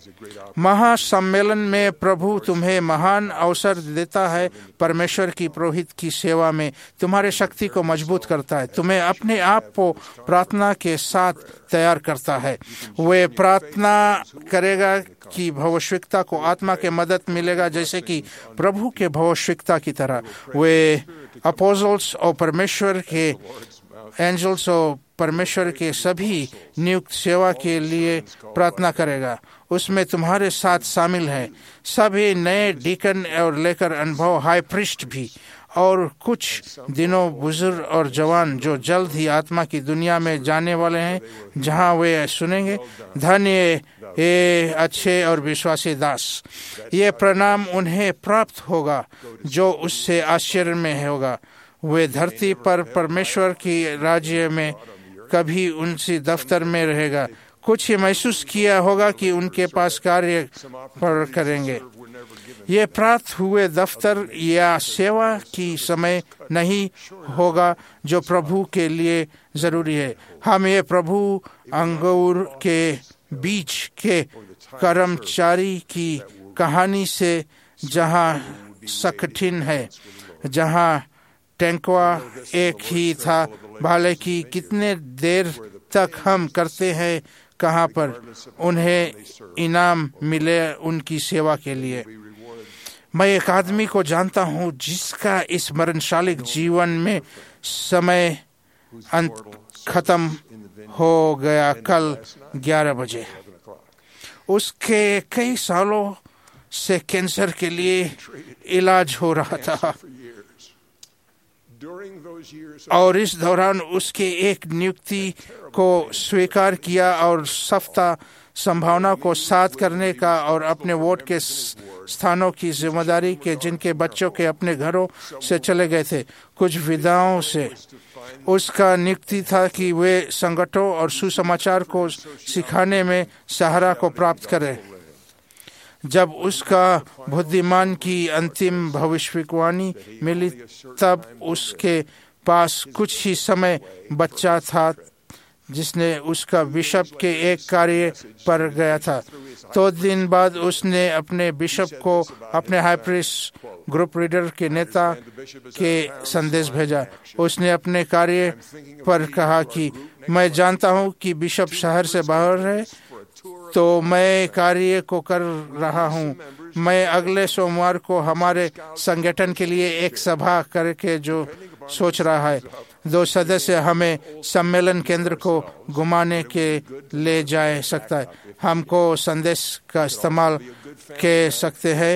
महासम्मेलन में प्रभु तुम्हें महान अवसर देता है। परमेश्वर की पुरोहित की सेवा में तुम्हारे शक्ति को मजबूत करता है, तुम्हें अपने आप को प्रार्थना के साथ तैयार करता है। वे प्रार्थना करेगा कि भविष्यवक्ता को आत्मा के मदद मिलेगा जैसे कि प्रभु के भविष्यवक्ता की तरह। वे अपोस्टल्स और परमेश्वर के एंजल्स और परमेश्वर के सभी नियुक्त सेवा के लिए प्रार्थना करेगा। उसमें तुम्हारे साथ शामिल है सभी नए डीकन और लेकर अनुभव हाई प्रीस्ट भी और कुछ दिनों बुजुर्ग और जवान जो जल्द ही आत्मा की दुनिया में जाने वाले हैं, जहां वे सुनेंगे, धन्य ये अच्छे और विश्वासी दास। ये प्रणाम उन्हें प्राप्त होगा जो उससे आश्चर्य में होगा। वे धरती पर परमेश्वर की राज्य में कभी उनसे दफ्तर में रहेगा। कुछ ही महसूस किया होगा कि उनके पास कार्य पर करेंगे। ये प्राप्त हुए दफ्तर या सेवा की समय नहीं होगा जो प्रभु के लिए जरूरी है। हम ये प्रभु अंगूर के बीच के कर्मचारी की कहानी से, जहाँ सकठिन है, जहाँ टैंकवा एक ही था, भले कि कितने देर तक हम करते हैं, कहाँ पर उन्हें इनाम मिले उनकी सेवा के लिए। मैं एक आदमी को जानता हूँ जिसका इस मरणशाली जीवन में समय खत्म हो गया कल 11 बजे। उसके कई सालों से कैंसर के लिए इलाज हो रहा था और इस दौरान उसके एक नियुक्ति को स्वीकार किया और सफ्ता संभावना को साथ करने का और अपने वोट के स्थानों की जिम्मेदारी के जिनके बच्चों के अपने घरों से चले गए थे। कुछ विधाओं से उसका नियुक्ति था कि वे संगठनों और सुसमाचार को सिखाने में सहारा को प्राप्त करें। जब उसका बुद्धिमान की अंतिम भविष्यवाणी मिली तब उसके पास कुछ ही समय बचा था जिसने उसका बिशप के एक कार्य पर गया था। तो दिन बाद उसने अपने बिशप को अपने हाई प्रीस्ट ग्रुप लीडर के नेता के संदेश भेजा। उसने अपने कार्य पर कहा कि मैं जानता हूं कि बिशप शहर से बाहर है, तो मैं कार्य को कर रहा हूं। मैं अगले सोमवार को हमारे संगठन के लिए एक सभा करके जो सोच रहा है। 2 सदस्य हमें सम्मेलन केंद्र को घुमाने के ले जा सकता है। हमको संदेश का इस्तेमाल कर सकते हैं।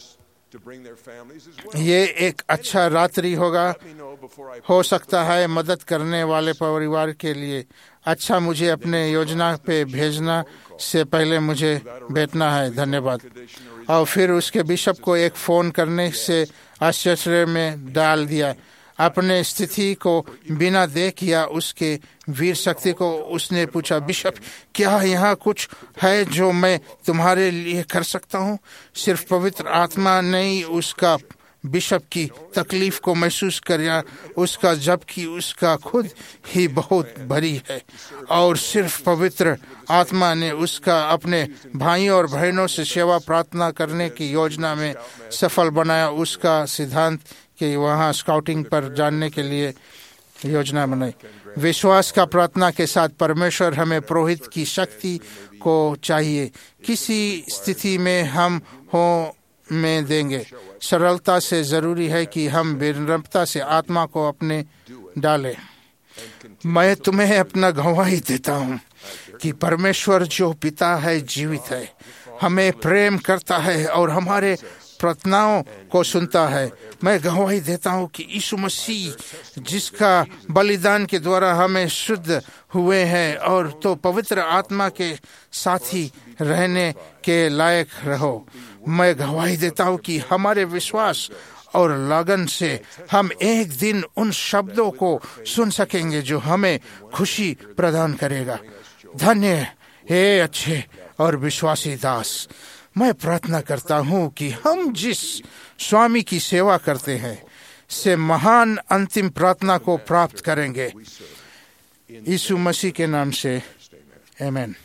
ये एक अच्छा रात्रि होगा, हो सकता है मदद करने वाले परिवार के लिए। अच्छा, मुझे अपने योजना पे भेजना से पहले मुझे बैठना है। धन्यवाद। और फिर उसके बिशप को एक फ़ोन करने से आश्चर्य में डाल दिया। अपने स्थिति को बिना देख या उसके वीर शक्ति को उसने पूछा, बिशप क्या यहाँ कुछ है जो मैं तुम्हारे लिए कर सकता हूँ? सिर्फ पवित्र आत्मा नहीं, उसका बिशप की तकलीफ को महसूस करना उसका, जबकि उसका खुद ही बहुत भरी है। और सिर्फ पवित्र आत्मा ने उसका अपने भाइयों और बहनों से सेवा प्रार्थना करने की योजना में सफल बनाया। उसका सिद्धांत कि वहाँ स्काउटिंग पर जानने के लिए योजना बनाई। विश्वास का प्रार्थना के साथ परमेश्वर हमें पुरोहित की शक्ति को चाहिए। किसी स्थिति में हम हो में देंगे। सरलता से जरूरी है कि हम विनम्रता से आत्मा को अपने डालें। मैं तुम्हें अपना गवाही देता हूँ कि परमेश्वर जो पिता है जीवित है, हमें प्रेम करता है और हमारे प्रार्थनाओं को सुनता है। मैं गवाही देता हूँ कि यीशु मसीह जिसका बलिदान के द्वारा हमें शुद्ध हुए हैं और तो पवित्र आत्मा के साथी रहने के लायक रहो। मैं गवाही देता हूँ कि हमारे विश्वास और लगन से हम एक दिन उन शब्दों को सुन सकेंगे जो हमें खुशी प्रदान करेगा। धन्य हे अच्छे और विश्वासी दास, मैं प्रार्थना करता हूँ कि हम जिस स्वामी की सेवा करते हैं से महान अंतिम प्रार्थना को प्राप्त करेंगे। यीशु मसीह के नाम से आमीन।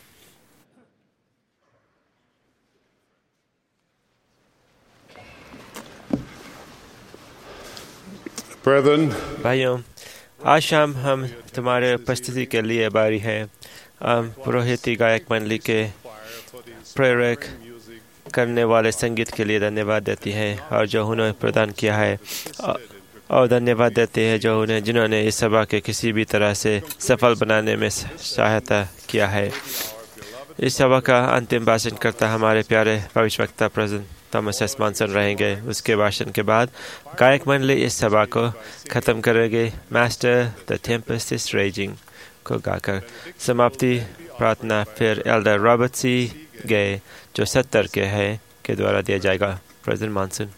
भाइयों, आज शाम हम तुम्हारे उपस्थिति के लिए आभारी हैं। पुरोहिती गायक मंडली के प्रेरक करने वाले संगीत के लिए धन्यवाद देती हैं और जो उन्होंने प्रदान किया है, और धन्यवाद देते हैं जिन्होंने इस सभा के किसी भी तरह से सफल बनाने में सहायता किया है। इस सभा का अंतिम भाषण करता हमारे प्यारे भविष्यवक्ता प्रेसिडेंट थॉमस एस मॉनसन रहेंगे। उसके भाषण के बाद गायक मंडली इस सभा को ख़त्म करेंगे master the tempest is raging को गाकर। समाप्ति प्रार्थना फिर एल्डर रॉबर्ट सी गे जो 70 के हैं के द्वारा दिया जाएगा। President Monson.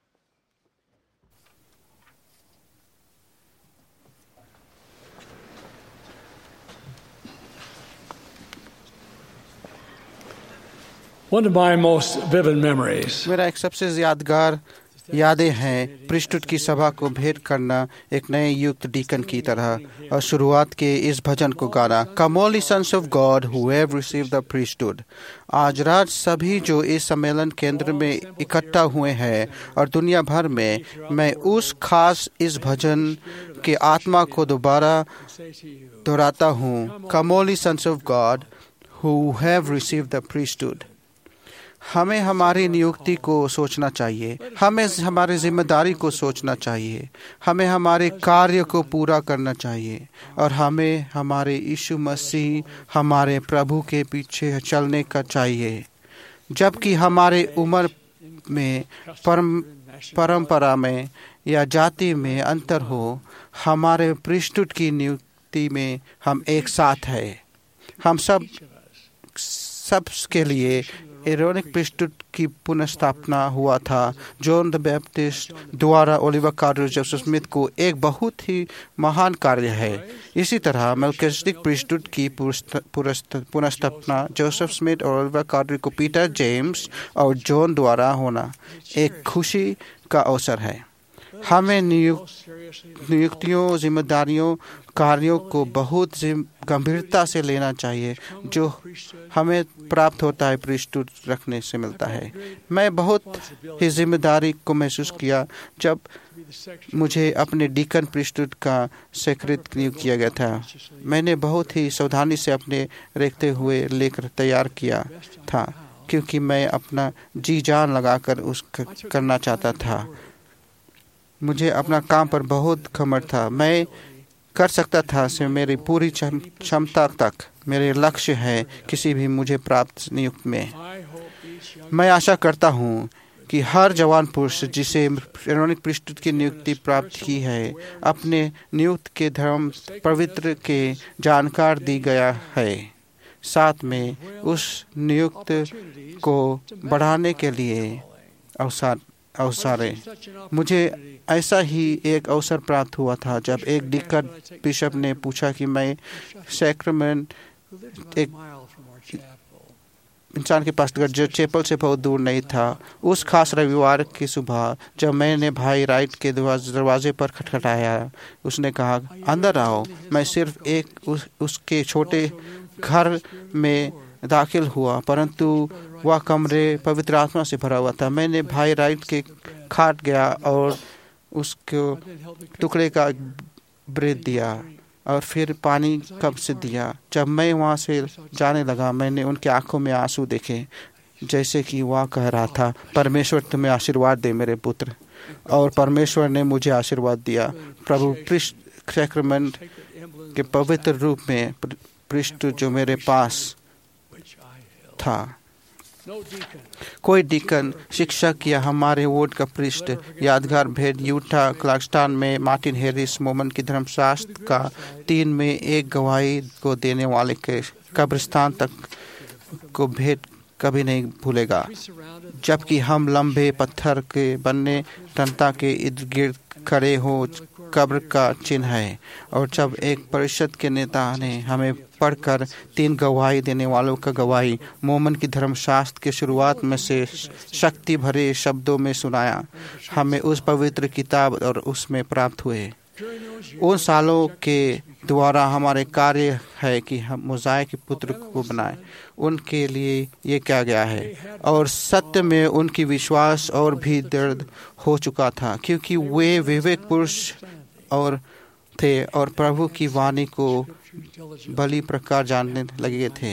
One of my most vivid memories मेरा एक सबसे यादगार यादें हैं प्रीस्टहुड की सभा को भेंट करना एक नए युक्त डीकन की तरह और शुरुआत के इस भजन को गाना, Come only sons of God who have received the priesthood। आज रात सभी जो इस सम्मेलन केंद्र में इकट्ठा हुए हैं और दुनिया भर में, मैं उस खास इस भजन के आत्मा को दोबारा दोहराता हूँ, Come only sons of God who have received the priesthood। हमें हमारी नियुक्ति को सोचना चाहिए, हमें हमारी जिम्मेदारी को सोचना चाहिए, हमें हमारे कार्य को पूरा करना चाहिए और हमें हमारे यीशु मसीह हमारे प्रभु के पीछे चलने का चाहिए। जबकि हमारे उम्र में परंपरा में या जाति में अंतर हो, हमारे प्रीस्टहुड की नियुक्ति में हम एक साथ हैं। हम सब के लिए एरोनिक प्रीस्टहुड की पुनर्स्थापना हुआ था। जॉन द बैप्टिस्ट द्वारा ओलिवर कार्डिनल जोसेफ स्मिथ को एक बहुत ही महान कार्य है। इसी तरह मेल्किसेदेक प्रीस्टहुड की पुनर्स्थापना जोसेफ स्मिथ और ओलिवर कार्डिनल को पीटर, जेम्स और जॉन द्वारा होना एक खुशी का अवसर है। हमें नियुक्तियों, जिम्मेदारियों, कार्यों को बहुत गंभीरता से लेना चाहिए जो हमें प्राप्त होता है प्रीस्टहुड रखने से मिलता है। मैं बहुत ही जिम्मेदारी को महसूस किया जब मुझे अपने डीकन प्रीस्टहुड का सेक्रेटरी नियुक्त किया गया था। मैंने बहुत ही सावधानी से अपने रेखते हुए लेकर तैयार किया था क्योंकि मैं अपना जी जान लगाकर उसका करना चाहता था। मुझे अपना काम पर बहुत घमंड था। मैं कर सकता था से मेरी पूरी क्षमता तक मेरे लक्ष्य है किसी भी मुझे प्राप्त नियुक्त में। मैं आशा करता हूँ कि हर जवान पुरुष जिसे एरोनिक प्रीस्टहुड की नियुक्ति प्राप्त की है, अपने नियुक्त के धर्म पवित्र के जानकार दी गया है, साथ में उस नियुक्त को बढ़ाने के लिए अवसर। मुझे ऐसा ही एक अवसर प्राप्त हुआ था जब एक डीकन बिशप ने पूछा कि मैं सैक्रमेंट एक इंसान के पास जो चैपल से बहुत दूर नहीं था। उस खास रविवार की सुबह जब मैंने भाई राइट के दरवाजे पर खटखटाया, उसने कहा अंदर आओ। मैं सिर्फ उसके छोटे घर में दाखिल हुआ, परंतु वह कमरे पवित्र आत्मा से भरा हुआ था। मैंने भाई राइट के खाट गया और उसको टुकड़े का ब्रेड दिया और फिर पानी कप से दिया। जब मैं वहाँ से जाने लगा, मैंने उनके आंखों में आंसू देखे, जैसे कि वह कह रहा था, परमेश्वर तुम्हें आशीर्वाद दे मेरे पुत्र। और परमेश्वर ने मुझे आशीर्वाद दिया। प्रभु सैक्रमेंट के पवित्र रूप में प्रीस्टहुड जो मेरे पास था। कोई डीकन, शिक्षक या हमारे वार्ड का प्रीस्ट यादगार भेंट यूटा क्लार्कस्टन में मार्टिन हैरिस मोमन की धर्मशास्त्र का 3 में 1 गवाही को देने वाले के कब्रिस्तान तक को भेंट कभी नहीं भूलेगा। जबकि हम लंबे पत्थर के बनने टंटा के इर्द गिर्द खड़े हो कब्र का चिन्ह है, और जब एक परिषद के नेता ने हमें पढ़कर 3 गवाही देने वालों का गवाही मोमन की धर्मशास्त्र के शुरुआत में से शक्ति भरे शब्दों में सुनाया, हमें उस पवित्र किताब और उसमें प्राप्त हुए। उन सालों के द्वारा हमारे कार्य है कि हम मोज़ाई के पुत्र को बनाए, उनके लिए ये किया गया है, और सत्य में उनकी विश्वास और भी दृढ़ हो चुका था, क्योंकि वे विवेक पुरुष और थे और प्रभु की वाणी को भली प्रकार जानने लगे थे,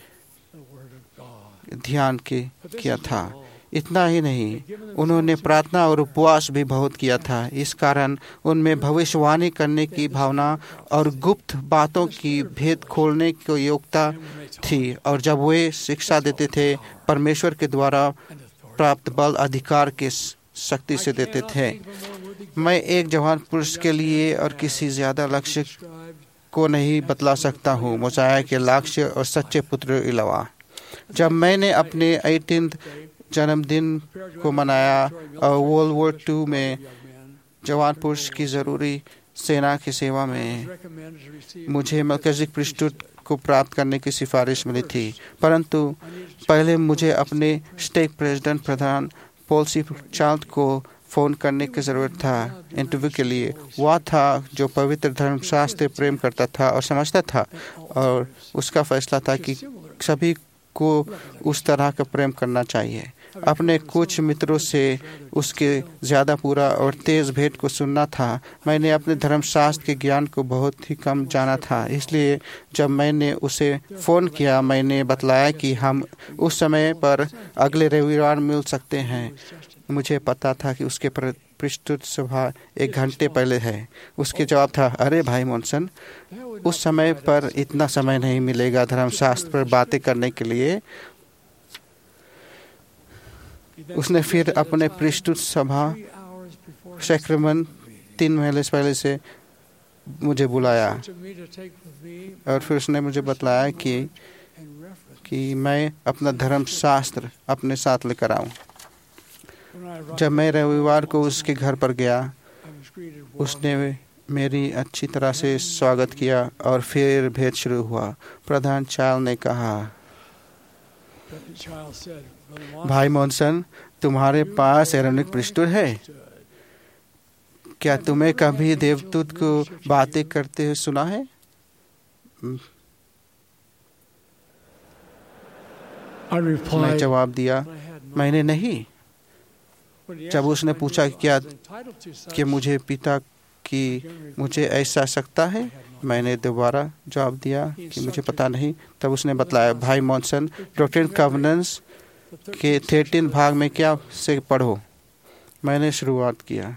ध्यान किया था। इतना ही नहीं, उन्होंने प्रार्थना और उपवास भी बहुत किया था। इस कारण उनमें भविष्यवाणी करने की भावना और गुप्त बातों की भेद खोलने की योग्यता थी, और जब वे शिक्षा देते थे, परमेश्वर के द्वारा प्राप्त बल अधिकार के शक्ति से देते थे। मैं एक जवान पुरुष के लिए और किसी ज्यादा लक्ष्य को नहीं बतला सकता हूँ मोज़ाई के लक्ष्य और सच्चे पुत्र के अलावा। जब मैंने अपने 18th जन्मदिन को मनाया और वर्ल्ड वॉर 2 में जवान पुरुष की जरूरी सेना की सेवा में मुझे मरकज़ी प्रीस्टहुड को प्राप्त करने की सिफारिश मिली थी, परंतु पहले मुझे अपने स्टेट प्रेसिडेंट प्रधान पॉल सी चार्ल्स को फ़ोन करने की ज़रूरत था इंटरव्यू के लिए। वह था जो पवित्र धर्मशास्त्र प्रेम करता था और समझता था, और उसका फैसला था कि सभी को उस तरह का प्रेम करना चाहिए। अपने कुछ मित्रों से उसके ज़्यादा पूरा और तेज़ भेंट को सुनना था। मैंने अपने धर्मशास्त्र के ज्ञान को बहुत ही कम जाना था, इसलिए जब मैंने उसे फ़ोन किया, मैंने बतलाया कि हम उस समय पर अगले रविवार मिल सकते हैं। मुझे पता था कि उसके प्रीस्टहुड सभा 1 घंटे पहले है। उसके जवाब था, अरे भाई मॉनसन, उस समय पर इतना समय नहीं मिलेगा धर्मशास्त्र पर बातें करने के लिए। उसने फिर अपने प्रीस्टहुड सभा सैक्रमेंट 3 महीने पहले से मुझे बुलाया, और फिर उसने मुझे बतलाया कि मैं अपना धर्मशास्त्र अपने साथ लेकर आऊं। जब मैं रविवार को उसके घर पर गया, उसने मेरी अच्छी तरह से स्वागत किया और फिर भेंट शुरू हुआ। प्रधान चार्ल्स ने कहा, भाई मॉनसन, तुम्हारे पास एरोनिक प्रीस्टहुड है? क्या तुम्हें कभी देवदूत को बातें करते हुए सुना है? मैं जवाब दिया, मैंने नहीं। जब उसने पूछा क्या कि मुझे पिता की मुझे ऐसा सकता है, मैंने दोबारा जवाब दिया कि मुझे पता नहीं। तब उसने बतलाया, भाई मॉनसन, डॉक्ट्रिन कॉवेनेंट्स के 13 भाग में क्या से पढ़ो। मैंने शुरुआत किया,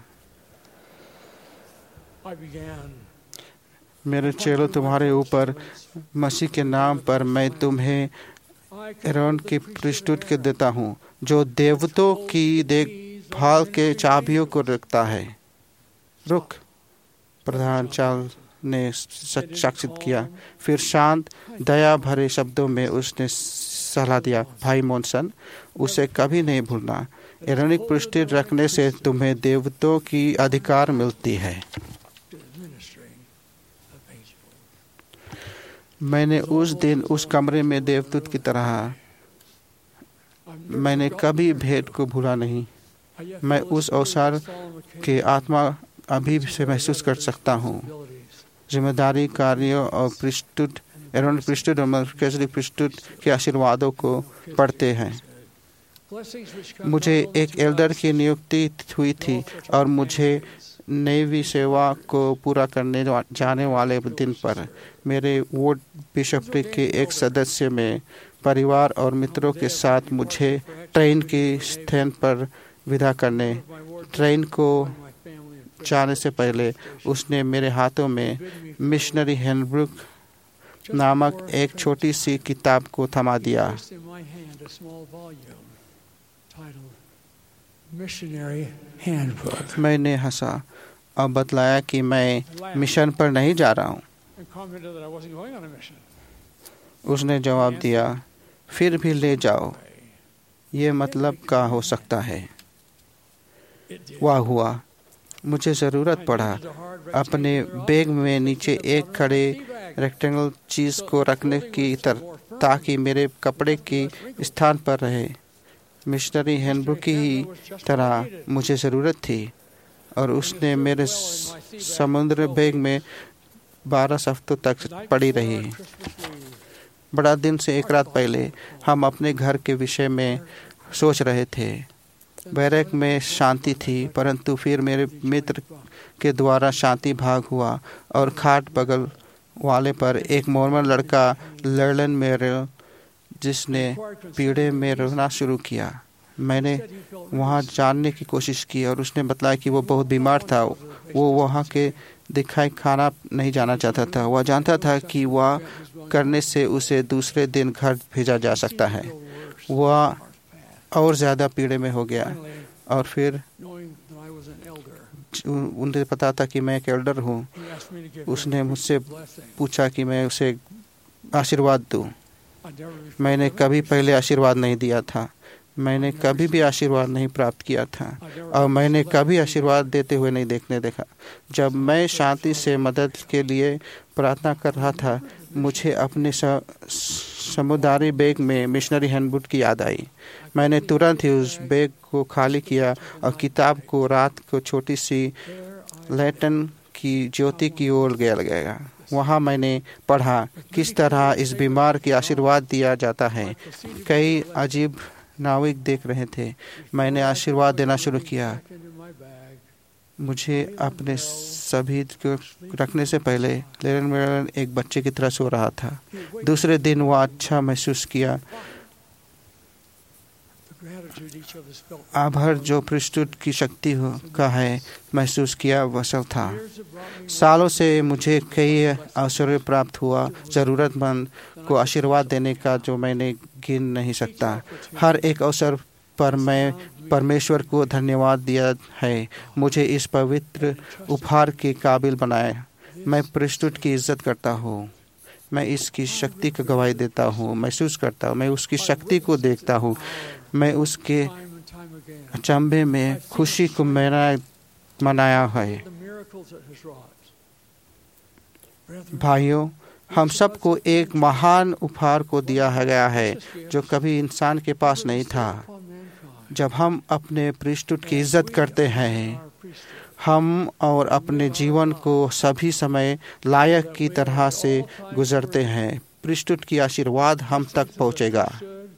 मेरे चेलों, तुम्हारे ऊपर मसीह के नाम पर मैं तुम्हें एरोन की प्रीस्टहुड के देता हूँ, जो देवतों की देखभाल के चाबियों को रखता है। रुक, प्रधान चार्ल्स ने साक्षित किया। फिर शांत दया भरे शब्दों में उसने सलाह दिया, भाई मॉनसन, उसे कभी नहीं भूलना। एरोनिक प्रीस्टहुड रखने से तुम्हें देवतों की अधिकार मिलती है। मैंने उस दिन उस कमरे में देवदूत की तरह मैंने कभी भेंट को भूला नहीं। मैं उस अवसर के आत्मा अभी से महसूस कर सकता हूँ। जिम्मेदारी कार्यों और प्रीस्टहुड, एरोनिक प्रीस्टहुड और मरकज़ी प्रीस्टहुड के आशीर्वादों को पढ़ते हैं। मुझे एक एल्डर की नियुक्ति हुई थी और मुझे नेवी सेवा को पूरा करने जाने वाले दिन पर मेरे वार्ड बिशपरी के एक सदस्य में परिवार और मित्रों के साथ मुझे ट्रेन के स्थान पर विदा करने। ट्रेन को जाने से पहले उसने मेरे हाथों में मिशनरी हैंडबुक नामक एक छोटी सी किताब को थमा दिया। मैंने हंसा और बतलाया कि मैं मिशन पर नहीं जा रहा हूँ। उसने जवाब दिया, फिर भी ले जाओ। ये मतलब का हो सकता है। वह हुआ। मुझे ज़रूरत पड़ा अपने बैग में नीचे एक खड़े रेक्टेंगल चीज़ को रखने की ताकि मेरे कपड़े की स्थान पर रहे। मिशनरी हैंडबुक की ही तरह मुझे ज़रूरत थी और उसने मेरे समुद्र बैग में 12 हफ्तों तक पड़ी रही। बड़ा दिन से एक रात पहले हम अपने घर के विषय में सोच रहे थे। बैरक में शांति थी, परंतु फिर मेरे मित्र के द्वारा शांति भाग हुआ और खाट बगल वाले पर एक मोर्मन लड़का लर्लन मेरेल जिसने पीड़े में रोना शुरू किया। मैंने वहां जानने की कोशिश की और उसने बताया कि वो बहुत बीमार था। वो वहां के दिखाई खाना नहीं जाना चाहता था। वह जानता था कि वह करने से उसे दूसरे दिन घर भेजा जा सकता है। वह और ज़्यादा पीड़े में हो गया और फिर उन्हें पता था कि मैं एक एल्डर हूँ। उसने मुझसे पूछा कि मैं उसे आशीर्वाद दूँ। मैंने कभी पहले आशीर्वाद नहीं दिया था। मैंने कभी भी आशीर्वाद नहीं प्राप्त किया था और मैंने कभी आशीर्वाद देते हुए नहीं देखा। जब मैं शांति से मदद के लिए प्रार्थना कर रहा था, मुझे अपने समुदाय बैग में मिशनरी हैंडबुक की याद आई। मैंने तुरंत ही उस बैग को खाली किया और किताब को रात को छोटी सी लैटन की ज्योति की ओर गया। वहाँ मैंने पढ़ा किस तरह इस बीमार की आशीर्वाद दिया जाता है। कई अजीब नाविक देख रहे थे। मैंने आशीर्वाद देना शुरू किया। मुझे अपने सभी को रखने से पहले लेरन मेरन एक बच्चे की तरह सो रहा था। दूसरे दिन वह अच्छा महसूस किया। आभार जो पृष्ठुत की शक्ति का है महसूस किया वह सब था। सालों से मुझे कई अवसर प्राप्त हुआ ज़रूरतमंद को आशीर्वाद देने का जो मैंने गिन नहीं सकता। हर एक अवसर पर मैं परमेश्वर को धन्यवाद दिया है, मुझे इस पवित्र उपहार के काबिल बनाया। मैं पृष्ठुत की इज्जत करता हूँ। मैं इसकी शक्ति का गवाही देता हूँ, महसूस करता हूँ। मैं उसकी शक्ति को देखता हूँ। मैं उसके अचंभे में खुशी को मनाया है। भाइयों, हम सबको एक महान उपहार को दिया गया है जो कभी इंसान के पास नहीं था। जब हम अपने पृष्ठुत की इज्जत करते हैं, हम और अपने जीवन को सभी समय लायक की तरह से गुजरते हैं, पृष्ठुत की आशीर्वाद हम तक पहुंचेगा।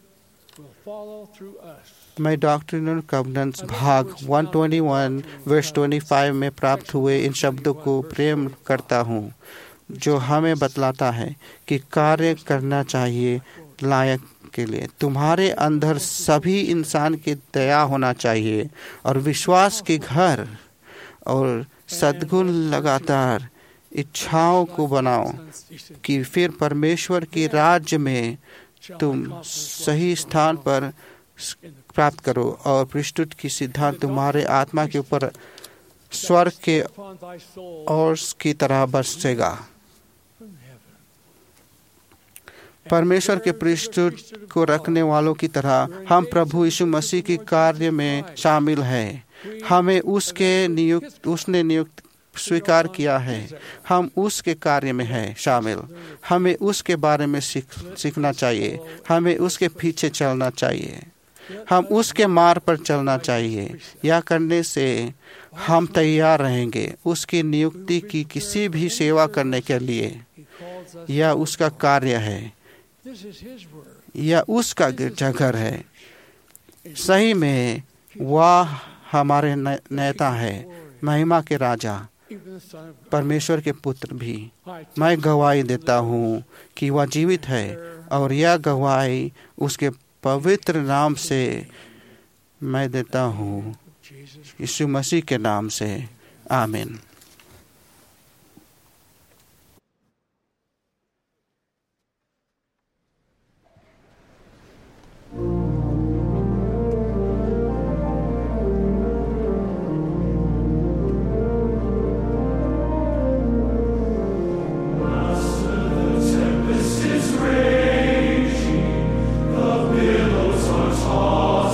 मैं डॉक्ट्रिनल कवनेंट्स भाग 121 वर्स 25 में प्राप्त हुए इन शब्दों को प्रेम करता हूँ, जो हमें बतलाता है कि कार्य करना चाहिए लायक के लिए। तुम्हारे अंदर सभी इंसान की दया होना चाहिए और विश्वास के घर और सद्गुण लगातार इच्छाओं को बनाओ कि फिर परमेश्वर के राज्य में तुम सही स्थान पर प्राप्त करो और पृष्ठुत की सिद्धांत तुम्हारे आत्मा के ऊपर स्वर्ग के और की तरह बरसेगा। परमेश्वर के पृष्ठुत को रखने वालों की तरह हम प्रभु यीशु मसीह के कार्य में शामिल हैं। हमें उसने नियुक्त स्वीकार किया है। हम उसके कार्य में हैं शामिल। हमें उसके बारे में सीखना चाहिए। हमें उसके पीछे चलना चाहिए। हम उसके मार्ग पर चलना चाहिए। यह करने से हम तैयार रहेंगे उसकी नियुक्ति की किसी भी सेवा करने के लिए। यह उसका कार्य है। यह उसका गिरजाघर है। सही में वह हमारे नेता है, महिमा के राजा, परमेश्वर के पुत्र भी। मैं गवाही देता हूँ कि वह जीवित है और यह गवाही उसके पवित्र नाम से मैं देता हूँ, यीशु मसीह के नाम से। आमीन। Tempest is raging, the billows are tossing.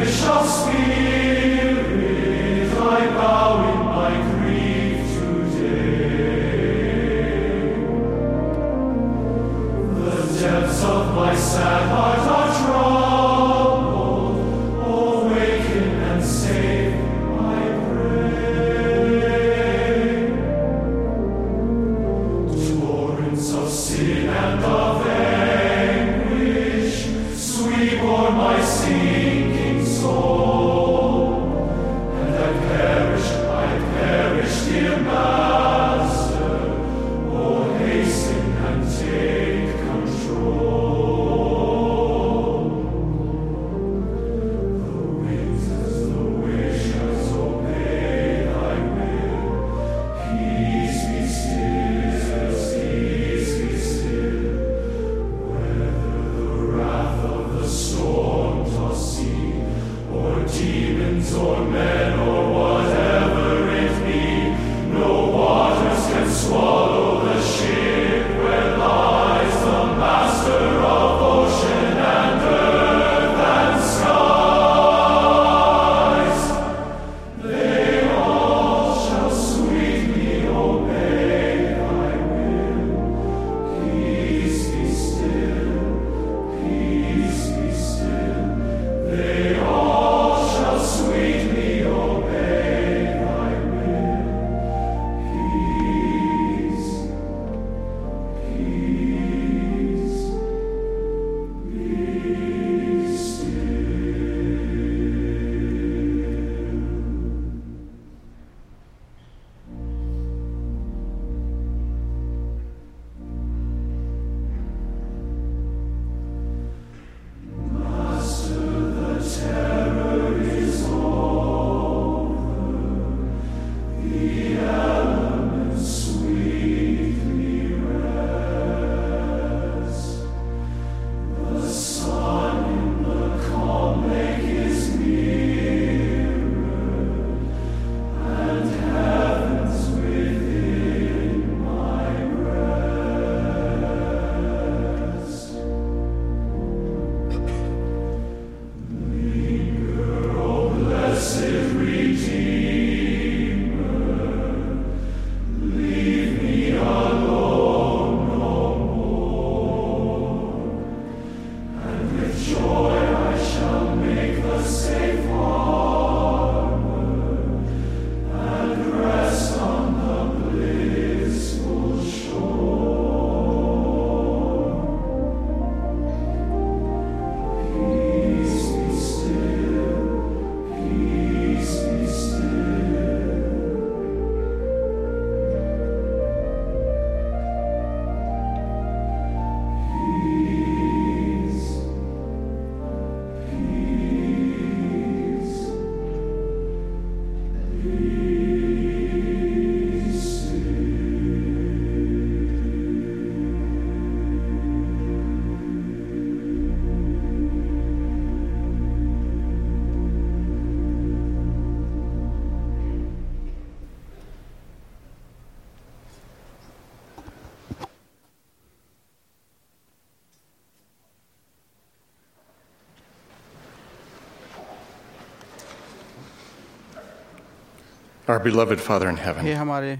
Our beloved Father in heaven, हे हमारे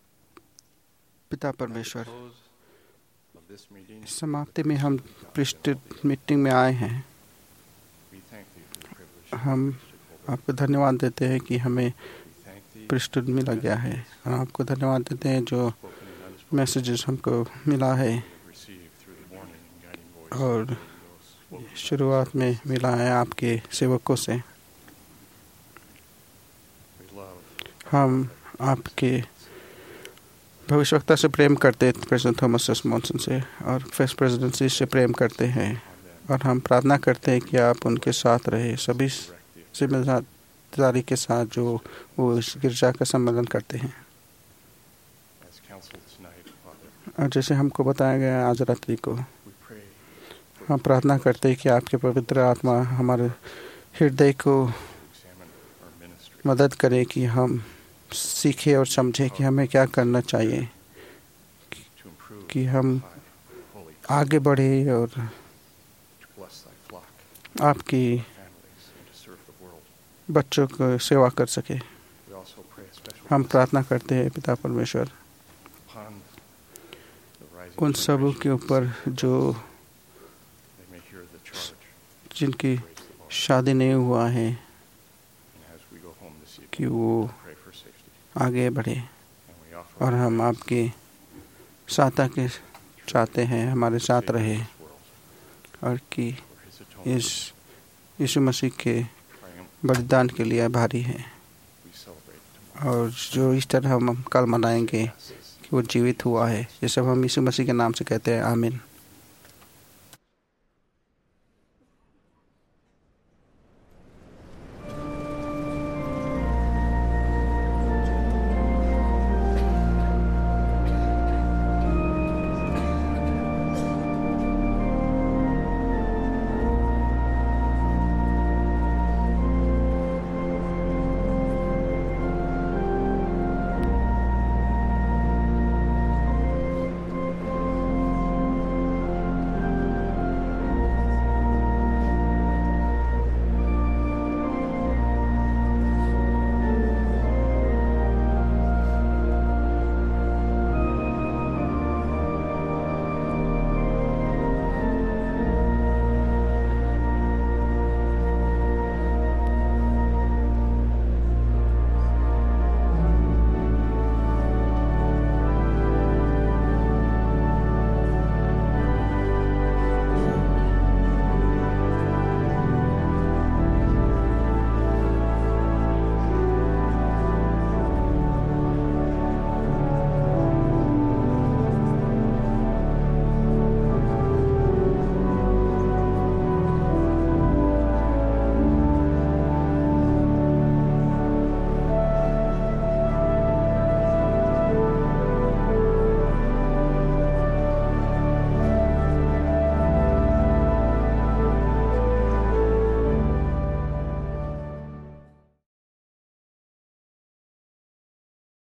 पिता परमेश्वर, इस समाप्ति में हम पृष्ठ मीटिंग में आए हैं। हम आपको धन्यवाद देते हैं कि हमें पृष्ठ मिला गया है, और आपको धन्यवाद देते हैं जो मैसेजेस हमको मिला है और शुरुआत में मिला है आपके सेवकों से। हम आपके भविष्यवक्ता से प्रेम करते हैं, प्रेसिडेंट थॉमस एस मॉनसन से, और फर्स्ट प्रेसिडेंसी से प्रेम करते हैं, और हम प्रार्थना करते हैं कि आप उनके साथ रहे सभी जिम्मेदारी के साथ जो वो इस गिरजा का सम्मेलन करते हैं। और जैसे हमको बताया गया आज रात्रि को, हम प्रार्थना करते हैं कि आपके पवित्र आत्मा हमारे हृदय को मदद करे कि हम सीखें और समझें कि हमें क्या करना चाहिए, कि हम आगे बढ़े और आपकी बच्चों को सेवा कर सके। We also pray a special हम प्रार्थना करते हैं पिता परमेश्वर upon the rising उन सब generation के ऊपर जो they may hear the charge जिनकी to praise the Lord. शादी नहीं हुआ है And as we go home this evening, कि वो pray for safety. आगे बढ़े। And we offer और हम आपकी सहायता के चाहते हैं, हमारे साथ रहे this world और कि for his atonement इस यीशु मसीह के triumph बलिदान के लिए आभारी हैं। we celebrate tomorrow. और जो ईस्टर हम कल मनाएंगे कि वो जीवित हुआ है, ये सब हम यीशु मसीह के नाम से कहते हैं। आमीन।